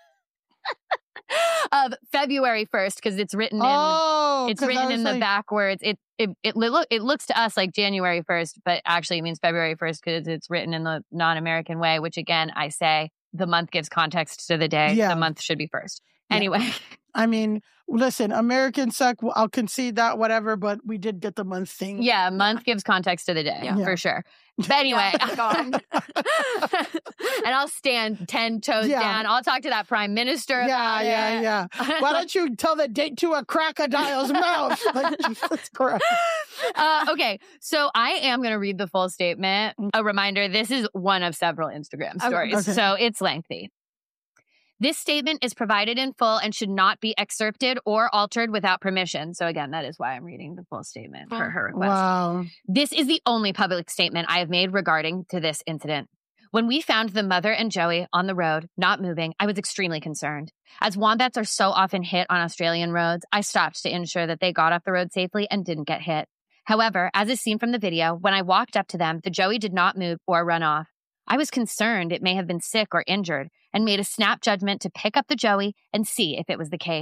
of February first, because it's written in
Oh,
it's
'cause I
written
was
in the
like-
backwards. It it it look it looks to us like January first, but actually it means February first because it's written in the non-American way. Which again, I say the month gives context to the day.
Yeah.
The month should be first.
Yeah.
Anyway,
I mean, listen, Americans suck. Well, I'll concede that, whatever, but we did get the month thing.
yeah, month gives context to the day
Yeah.
for sure. But anyway,
Yeah, God.
and I'll stand ten toes
Yeah.
down. I'll talk to that prime minister.
Yeah,
about
yeah,
it.
yeah. Why don't you tell the date to a crocodile's mouth? Like, Jesus Christ.
uh, okay, so I am going to read the full statement. A reminder, this is one of several Instagram stories,
okay.
so it's lengthy. This statement is provided in full and should not be excerpted or altered without permission. So again, that is why I'm reading the full statement for her request.
Wow.
This is the only public statement I have made regarding to this incident. When we found the mother and Joey on the road, not moving, I was extremely concerned. As wombats are so often hit on Australian roads, I stopped to ensure that they got off the road safely and didn't get hit. However, as is seen from the video, when I walked up to them, the Joey did not move or run off. I was concerned it may have been sick or injured and made a snap judgment to pick up the Joey and see if it was the case.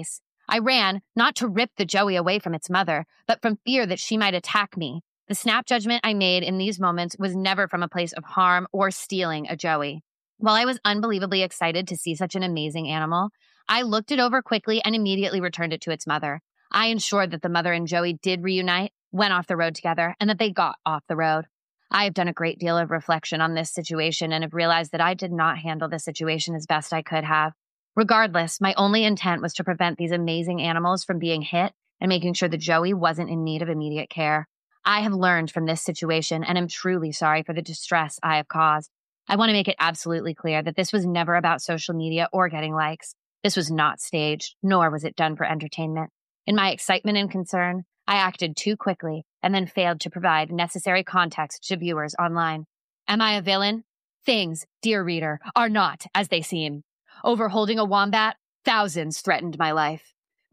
I ran, not to rip the Joey away from its mother, but from fear that she might attack me. The snap judgment I made in these moments was never from a place of harm or stealing a Joey. While I was unbelievably excited to see such an amazing animal, I looked it over quickly and immediately returned it to its mother. I ensured that the mother and Joey did reunite, went off the road together, and that they got off the road. I have done a great deal of reflection on this situation and have realized that I did not handle the situation as best I could have. Regardless, my only intent was to prevent these amazing animals from being hit and making sure that Joey wasn't in need of immediate care. I have learned from this situation and am truly sorry for the distress I have caused. I want to make it absolutely clear that this was never about social media or getting likes. This was not staged, nor was it done for entertainment. In my excitement and concern, I acted too quickly and then failed to provide necessary context to viewers online. Am I a villain? Things, dear reader, are not as they seem. Over holding a wombat, thousands threatened my life.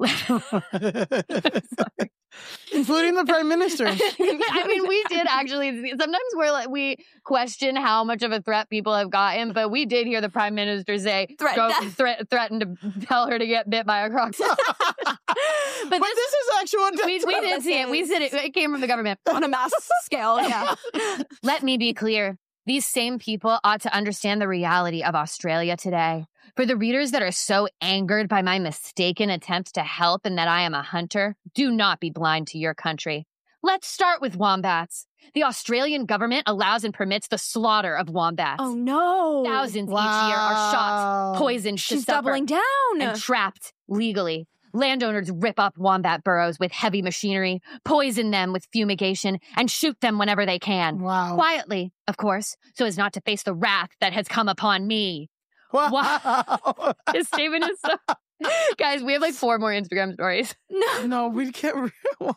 Including the prime minister.
I mean, we did actually, sometimes we're like, we question how much of a threat people have gotten, but we did hear the prime minister say,
Threat
go,
death.
threat, threaten to tell her to get bit by a croc. but
But this, this is actual death
we, we did see it. We said it. It came from the government.
On a mass scale, yeah.
Let me be clear. These same people ought to understand the reality of Australia today. For the readers that are so angered by my mistaken attempt to help and that I am a hunter, do not be blind to your country. Let's start with wombats. The Australian government allows and permits the slaughter of wombats.
Oh, no.
Thousands
Wow.
each year are shot, poisoned
She's
to suffer,
doubling down.
and trapped legally. Landowners rip up wombat burrows with heavy machinery, poison them with fumigation, and shoot them whenever they can.
Wow.
Quietly, of course, so as not to face the wrath that has come upon me.
Wow.
Wow. This statement is so... Guys, we have like four more Instagram stories.
No, no, we can't.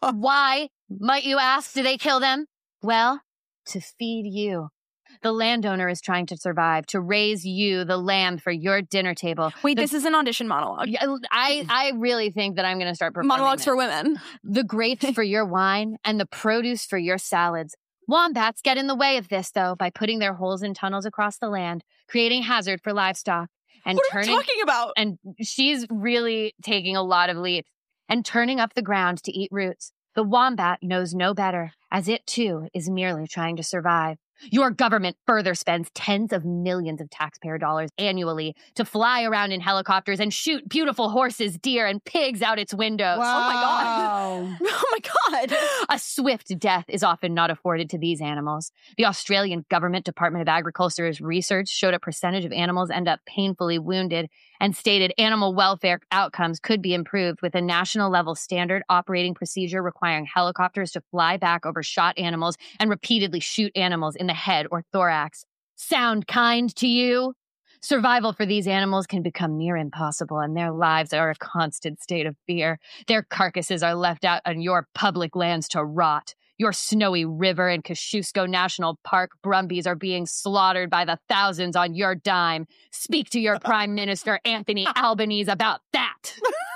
Why, might you ask, do they kill them? Well, to feed you. The landowner is trying to survive, to raise you, the lamb, for your dinner table.
Wait,
the,
this is an audition monologue.
I, I really think that I'm going to start performing
Monologues
this.
for women.
The grapes for your wine and the produce for your salads. Wombats get in the way of this, though, by putting their holes in tunnels across the land, creating hazard for livestock. And
what
turning,
are you talking about?
And she's really taking a lot of leaps. And turning up the ground to eat roots. The wombat knows no better, as it, too, is merely trying to survive. Your government further spends tens of millions of taxpayer dollars annually to fly around in helicopters and shoot beautiful horses, deer, and pigs out its windows.
Wow.
Oh, my God. Oh, my God.
A swift death is often not afforded to these animals. The Australian Government Department of Agriculture's research showed a percentage of animals end up painfully wounded and stated animal welfare outcomes could be improved with a national level standard operating procedure requiring helicopters to fly back over shot animals and repeatedly shoot animals in the head or thorax. Sound kind to you? Survival for these animals can become near impossible, and their lives are a constant state of fear. Their carcasses are left out on your public lands to rot. Your Snowy River and Kosciuszko National Park brumbies are being slaughtered by the thousands on your dime. Speak to your Prime Minister, Anthony Albanese, about that.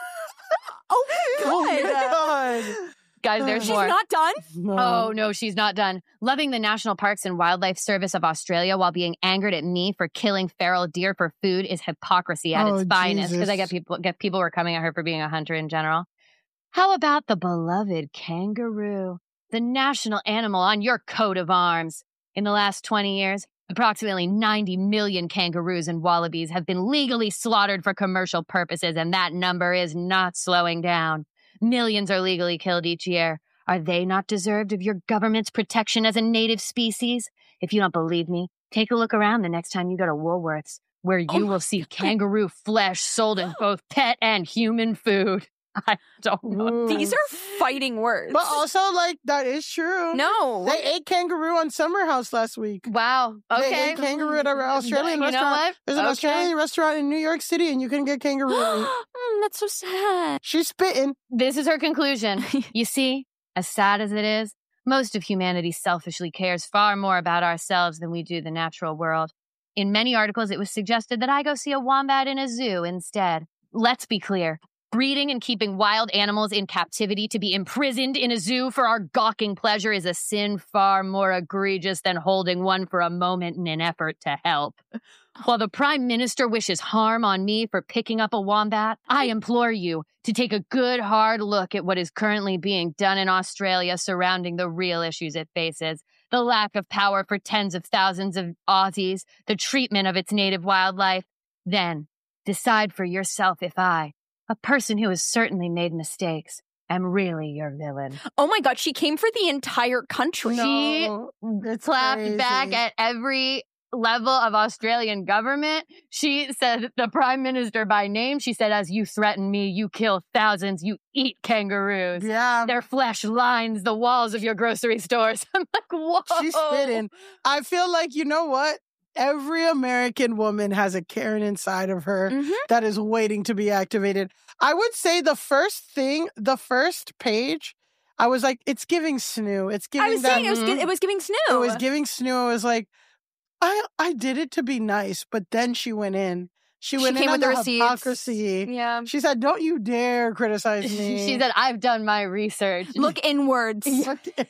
Oh, my God.
Oh, my God.
Guys, there's
She's
more.
not done?
No.
Oh, no, she's not done. Loving the National Parks and Wildlife Service of Australia while being angered at me for killing feral deer for food is hypocrisy at
Oh,
its finest. Because I
Jesus.
get people, get people were coming at her for being a hunter in general. How about the beloved kangaroo, the national animal on your coat of arms? In the last twenty years, approximately ninety million kangaroos and wallabies have been legally slaughtered for commercial purposes, and that number is not slowing down. Millions are legally killed each year. Are they not deserved of your government's protection as a native species? If you don't believe me, take a look around the next time you go to Woolworths, where you
Oh
will see kangaroo flesh sold in both pet and human food. I don't know.
Ooh.
These are fighting words.
But also, like, that is true.
No.
They ate kangaroo on Summer House last week.
Wow.
They
Okay.
ate kangaroo at an Australian
You know
restaurant.
what?
There's an
Okay.
Australian restaurant in New York City, and you can get kangaroo meat.
Mm, that's so sad.
She's spitting.
This is her conclusion. You see, as sad as it is, most of humanity selfishly cares far more about ourselves than we do the natural world. In many articles, it was suggested that I go see a wombat in a zoo instead. Let's be clear. Breeding and keeping wild animals in captivity to be imprisoned in a zoo for our gawking pleasure is a sin far more egregious than holding one for a moment in an effort to help. While the Prime Minister wishes harm on me for picking up a wombat, I implore you to take a good hard look at what is currently being done in Australia surrounding the real issues it faces. The lack of power for tens of thousands of Aussies, the treatment of its native wildlife. Then, decide for yourself if I, a person who has certainly made mistakes, am really your villain.
Oh my God, she came for the entire country.
No, she clapped crazy. back at every level of Australian government. She said the Prime Minister by name. She said, as you threaten me, you kill thousands, you eat kangaroos.
Yeah.
Their flesh lines the walls of your grocery stores. I'm like, whoa.
She's spitting. I feel like, you know what? Every American woman has a Karen inside of her mm-hmm. that is waiting to be activated. I would say the first thing, the first page, I was like, it's giving Snoo. It's giving
I was
that,
saying it was, mm-hmm. it was giving Snoo.
It was giving Snoo. I was like, I I did it to be nice, but then she went in. She went
she
in
came
on
with
the,
the
hypocrisy.
Yeah.
She said, don't you dare criticize me.
She said, I've done my research.
Look inwards.
Look in-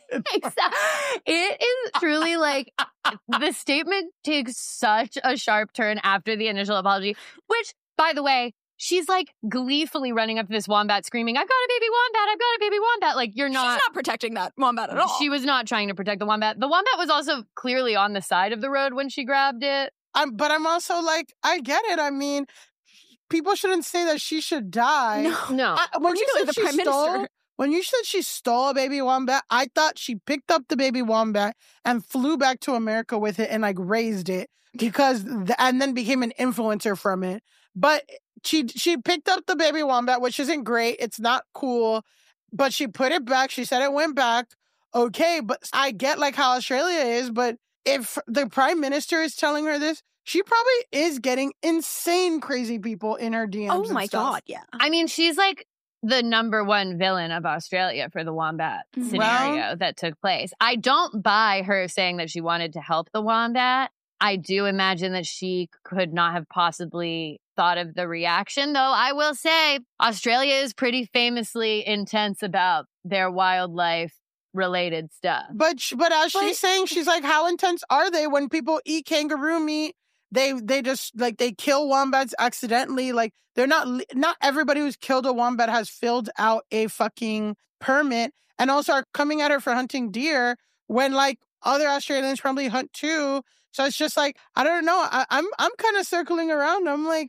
It is truly like, the statement takes such a sharp turn after the initial apology, which, by the way, she's like gleefully running up to this wombat screaming, I've got a baby wombat, I've got a baby wombat. Like, you're not...
She's not protecting that wombat at all.
She was not trying to protect the wombat. The wombat was also clearly on the side of the road when she grabbed it.
I'm, but I'm also like, I get it. I mean, people shouldn't say that she should die.
No.
no.
I, when you said
the
she
Prime
stole,
Minister.
When you said she stole a baby wombat, I thought she picked up the baby wombat and flew back to America with it and like raised it because, the, and then became an influencer from it. But she she picked up the baby wombat, which isn't great. It's not cool. But she put it back. She said it went back. Okay, but I get like how Australia is. But if the Prime Minister is telling her this, she probably is getting insane crazy people in her D Ms.
Oh my
and stuff.
God, yeah.
I mean, she's like the number one villain of Australia for the wombat scenario well, that took place. I don't buy her saying that she wanted to help the wombat. I do imagine that she could not have possibly thought of the reaction, though I will say Australia is pretty famously intense about their wildlife related stuff.
But but as
but,
she's saying, she's like, how intense are they when people eat kangaroo meat? They they just like they kill wombats accidentally. Like they're not not everybody who's killed a wombat has filled out a fucking permit and also are coming at her for hunting deer when like other Australians probably hunt too. So it's just like, I don't know. I, I'm I'm kind of circling around. I'm like,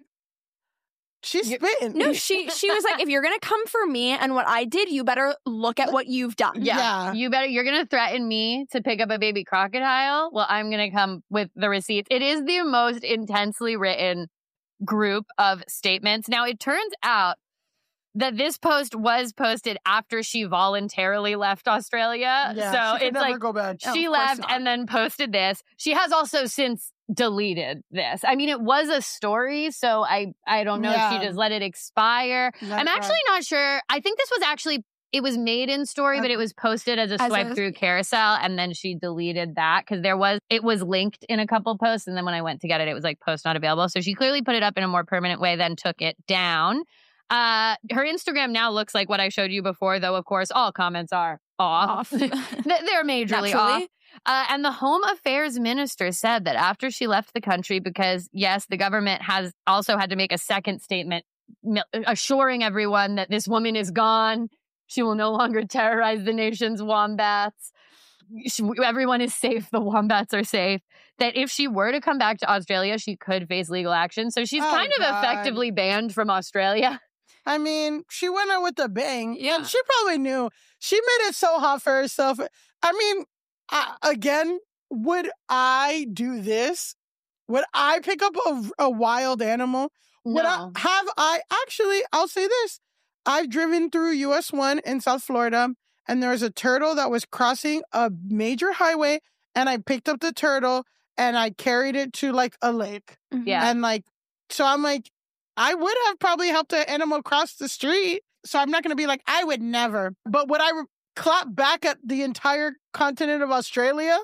she's spitting.
No, she she was like, if you're gonna come for me and what I did, you better look at what you've done.
Yeah,
yeah.
you better. You're gonna threaten me to pick up a baby crocodile. Well, I'm gonna come with the receipts. It is the most intensely written group of statements. Now, it turns out that this post was posted after she voluntarily left Australia.
Yeah,
so
she
it's
never
like
go back.
She
Oh,
left and then posted this. She has also since deleted this. I mean, it was a story, so I I don't know
yeah.
if she just let it expire.
Let
I'm
it
actually
run.
not sure. I think this was actually it was made in story, but it was posted as a
As
swipe
a-
through carousel, and then she deleted that because there was it was linked in a couple posts, and then when I went to get it, it was like post not available. So she clearly put it up in a more permanent way, then took it down. Uh, her Instagram now looks like what I showed you before, though, of course, all comments are off.
Off.
They're majorly
Naturally.
off. Uh, and the Home Affairs Minister said that after she left the country, because, yes, the government has also had to make a second statement assuring everyone that this woman is gone. She will no longer terrorize the nation's wombats. She, everyone is safe. The wombats are safe. That if she were to come back to Australia, she could face legal action. So she's
Oh,
kind of
God.
effectively banned from Australia.
I mean, she went out with a bang.
Yeah.
And she probably knew. She made it so hot for herself. I mean, I, again, would I do this? Would I pick up a, a wild animal? Would
No.
I have I actually, I'll say this. I've driven through U S one in South Florida, and there was a turtle that was crossing a major highway, and I picked up the turtle and I carried it to like a lake.
Yeah.
And like, so I'm like, I would have probably helped an animal cross the street. So I'm not going to be like, I would never. But would I re- clap back at the entire continent of Australia?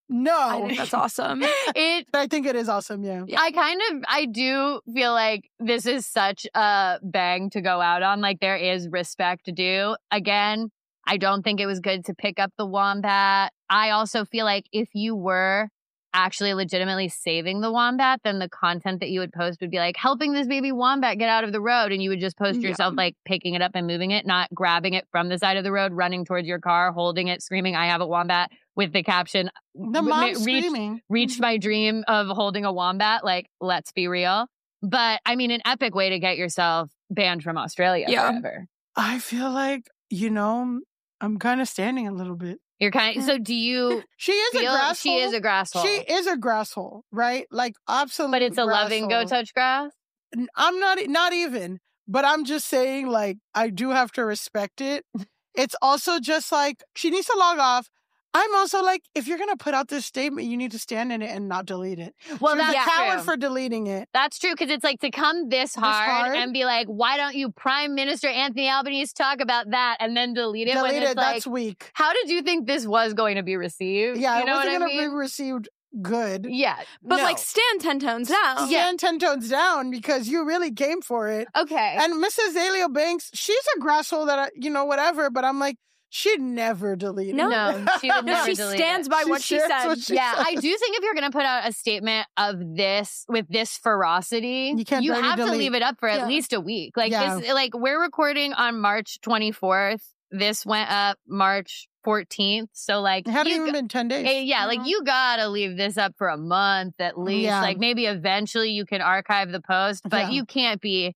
No.
I think that's awesome.
It.
I think it is awesome, yeah.
yeah. I kind of, I do feel like this is such a bang to go out on. Like, there is respect due. Again, I don't think it was good to pick up the wombat. I also feel like if you were actually legitimately saving the wombat, then the content that you would post would be like helping this baby wombat get out of the road, and you would just post
Yeah.
yourself like picking it up and moving it, not grabbing it from the side of the road, running towards your car, holding it, screaming, "I have a wombat," with the caption,
The
"Re-
mom
reached,
screaming.
reached my dream of holding a wombat." Like, let's be real. But I mean, an epic way to get yourself banned from Australia
Yeah.
forever.
I feel like, you know, I'm kind of standing a little bit.
You're kind of, so do you
She is
feel
a grass
she
hole.
is a grass hole?
She is a grass hole, right? Like, absolutely.
But it's a loving go touch grass?
I'm not, not even, but I'm just saying, like, I do have to respect it. It's also just like, she needs to log off. I'm also like, if you're going to put out this statement, you need to stand in it and not delete it.
Well,
She was
that's
a coward
true.
for deleting it.
That's true, because it's like to come this hard,
hard?
and be like, why don't you Prime Minister Anthony Albanese talk about that, and then delete it when
Delete
it's
it,
like,
that's weak.
how did you think this was going to be received?
Yeah,
you
it
know
wasn't
what I
going to
mean?
be received good.
Yeah.
But
No.
like, stand ten tones down.
Stand ten tones down because you really came for it.
Okay.
And Missus Azalea Banks, she's a grass hole that, I, you know, whatever, but I'm like, she'd never delete
No.
it.
No, she would
No,
never
she
delete
stands
it.
by
She
what she
stands
said.
what she
Yeah,
said.
I do think if you're going to put out a statement of this with this ferocity,
You can't barely
have to
delete.
leave it up for at
Yeah.
least a week. Like
Yeah.
this, like we're recording on March twenty-fourth. This went up March fourteenth. So like,
It hadn't
you
even
go-
been ten days.
eh, yeah, like you gotta leave this up for a month at least.
Yeah.
Like maybe eventually you can archive the post, but
Yeah.
you can't be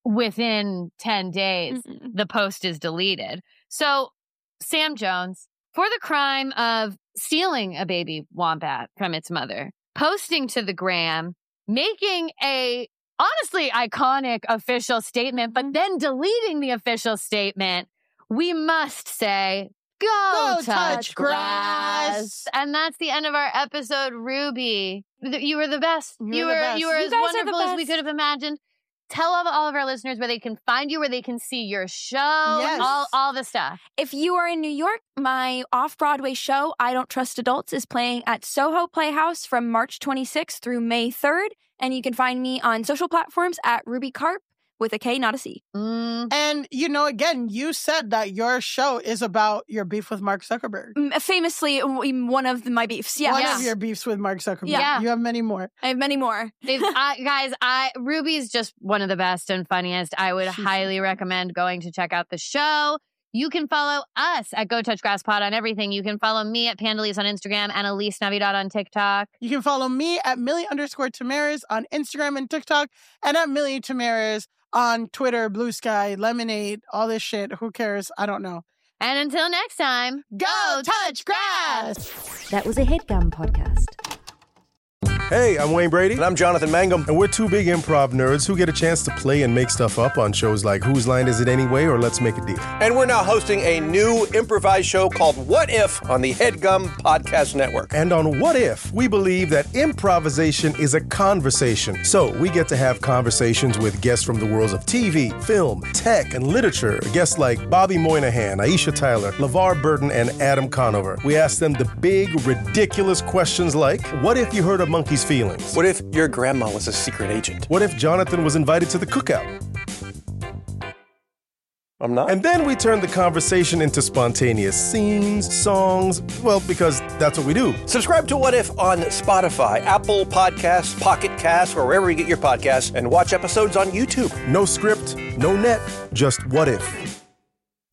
within ten days.
Mm-mm.
The post is deleted. So Sam Jones, for the crime of stealing a baby wombat from its mother, posting to the gram, making a honestly iconic official statement, but then deleting the official statement, we must say, go,
Go
touch,
touch
grass.
grass.
And that's the end of our episode, Ruby. Th- You were the best.
You
You
were the
were
best.
you were
You
as
guys are the
wonderful as we
best.
could have imagined. Tell all, all of our listeners where they can find you, where they can see your show,
Yes.
all all the stuff.
If you are in New York, my off-Broadway show, I Don't Trust Adults, is playing at Soho Playhouse from March twenty-sixth through May third. And you can find me on social platforms at Ruby Carp with a K, not a C.
Mm.
And, you know, again, you said that your show is about your beef with Mark Zuckerberg.
Mm, Famously, w- one of my beefs. Yeah.
One
Yeah.
of your beefs with Mark Zuckerberg.
Yeah.
You have many more.
I have many more.
They've- I, guys, I Ruby's just one of the best and funniest. I would
She's
highly recommend going to check out the show. You can follow us at Go Touch Grass Pod on everything. You can follow me at Pandalise on Instagram and Elise Navidad on TikTok.
You can follow me at Millie underscore Tamaris on Instagram and TikTok, and at Millie Tamaris on Twitter, Blue Sky, Lemonade, all this shit. Who cares? I don't know.
And until next time,
Go touch grass!
That was a HeadGum podcast.
Hey, I'm Wayne Brady. And I'm Jonathan Mangum. And we're two big improv nerds who get a chance to play and make stuff up on shows like Whose Line Is It Anyway or Let's Make a Deal.
And we're now hosting a new improvised show called What If on the HeadGum Podcast Network.
And on What If, we believe that improvisation is a conversation. So we get to have conversations with guests from the worlds of T V, film, tech, and literature. Guests like Bobby Moynihan, Aisha Tyler, LeVar Burton, and Adam Conover. We ask them the big, ridiculous questions like, what if you hurt a monkey's feelings?
What if your grandma was a secret agent?
What if Jonathan was invited to the cookout?
I'm not.
And then we turn the conversation into spontaneous scenes, songs, well, because that's what we do.
Subscribe to What If on Spotify, Apple Podcasts, Pocket Casts, or wherever you get your podcasts, and watch episodes on YouTube.
No script, no net, just what if.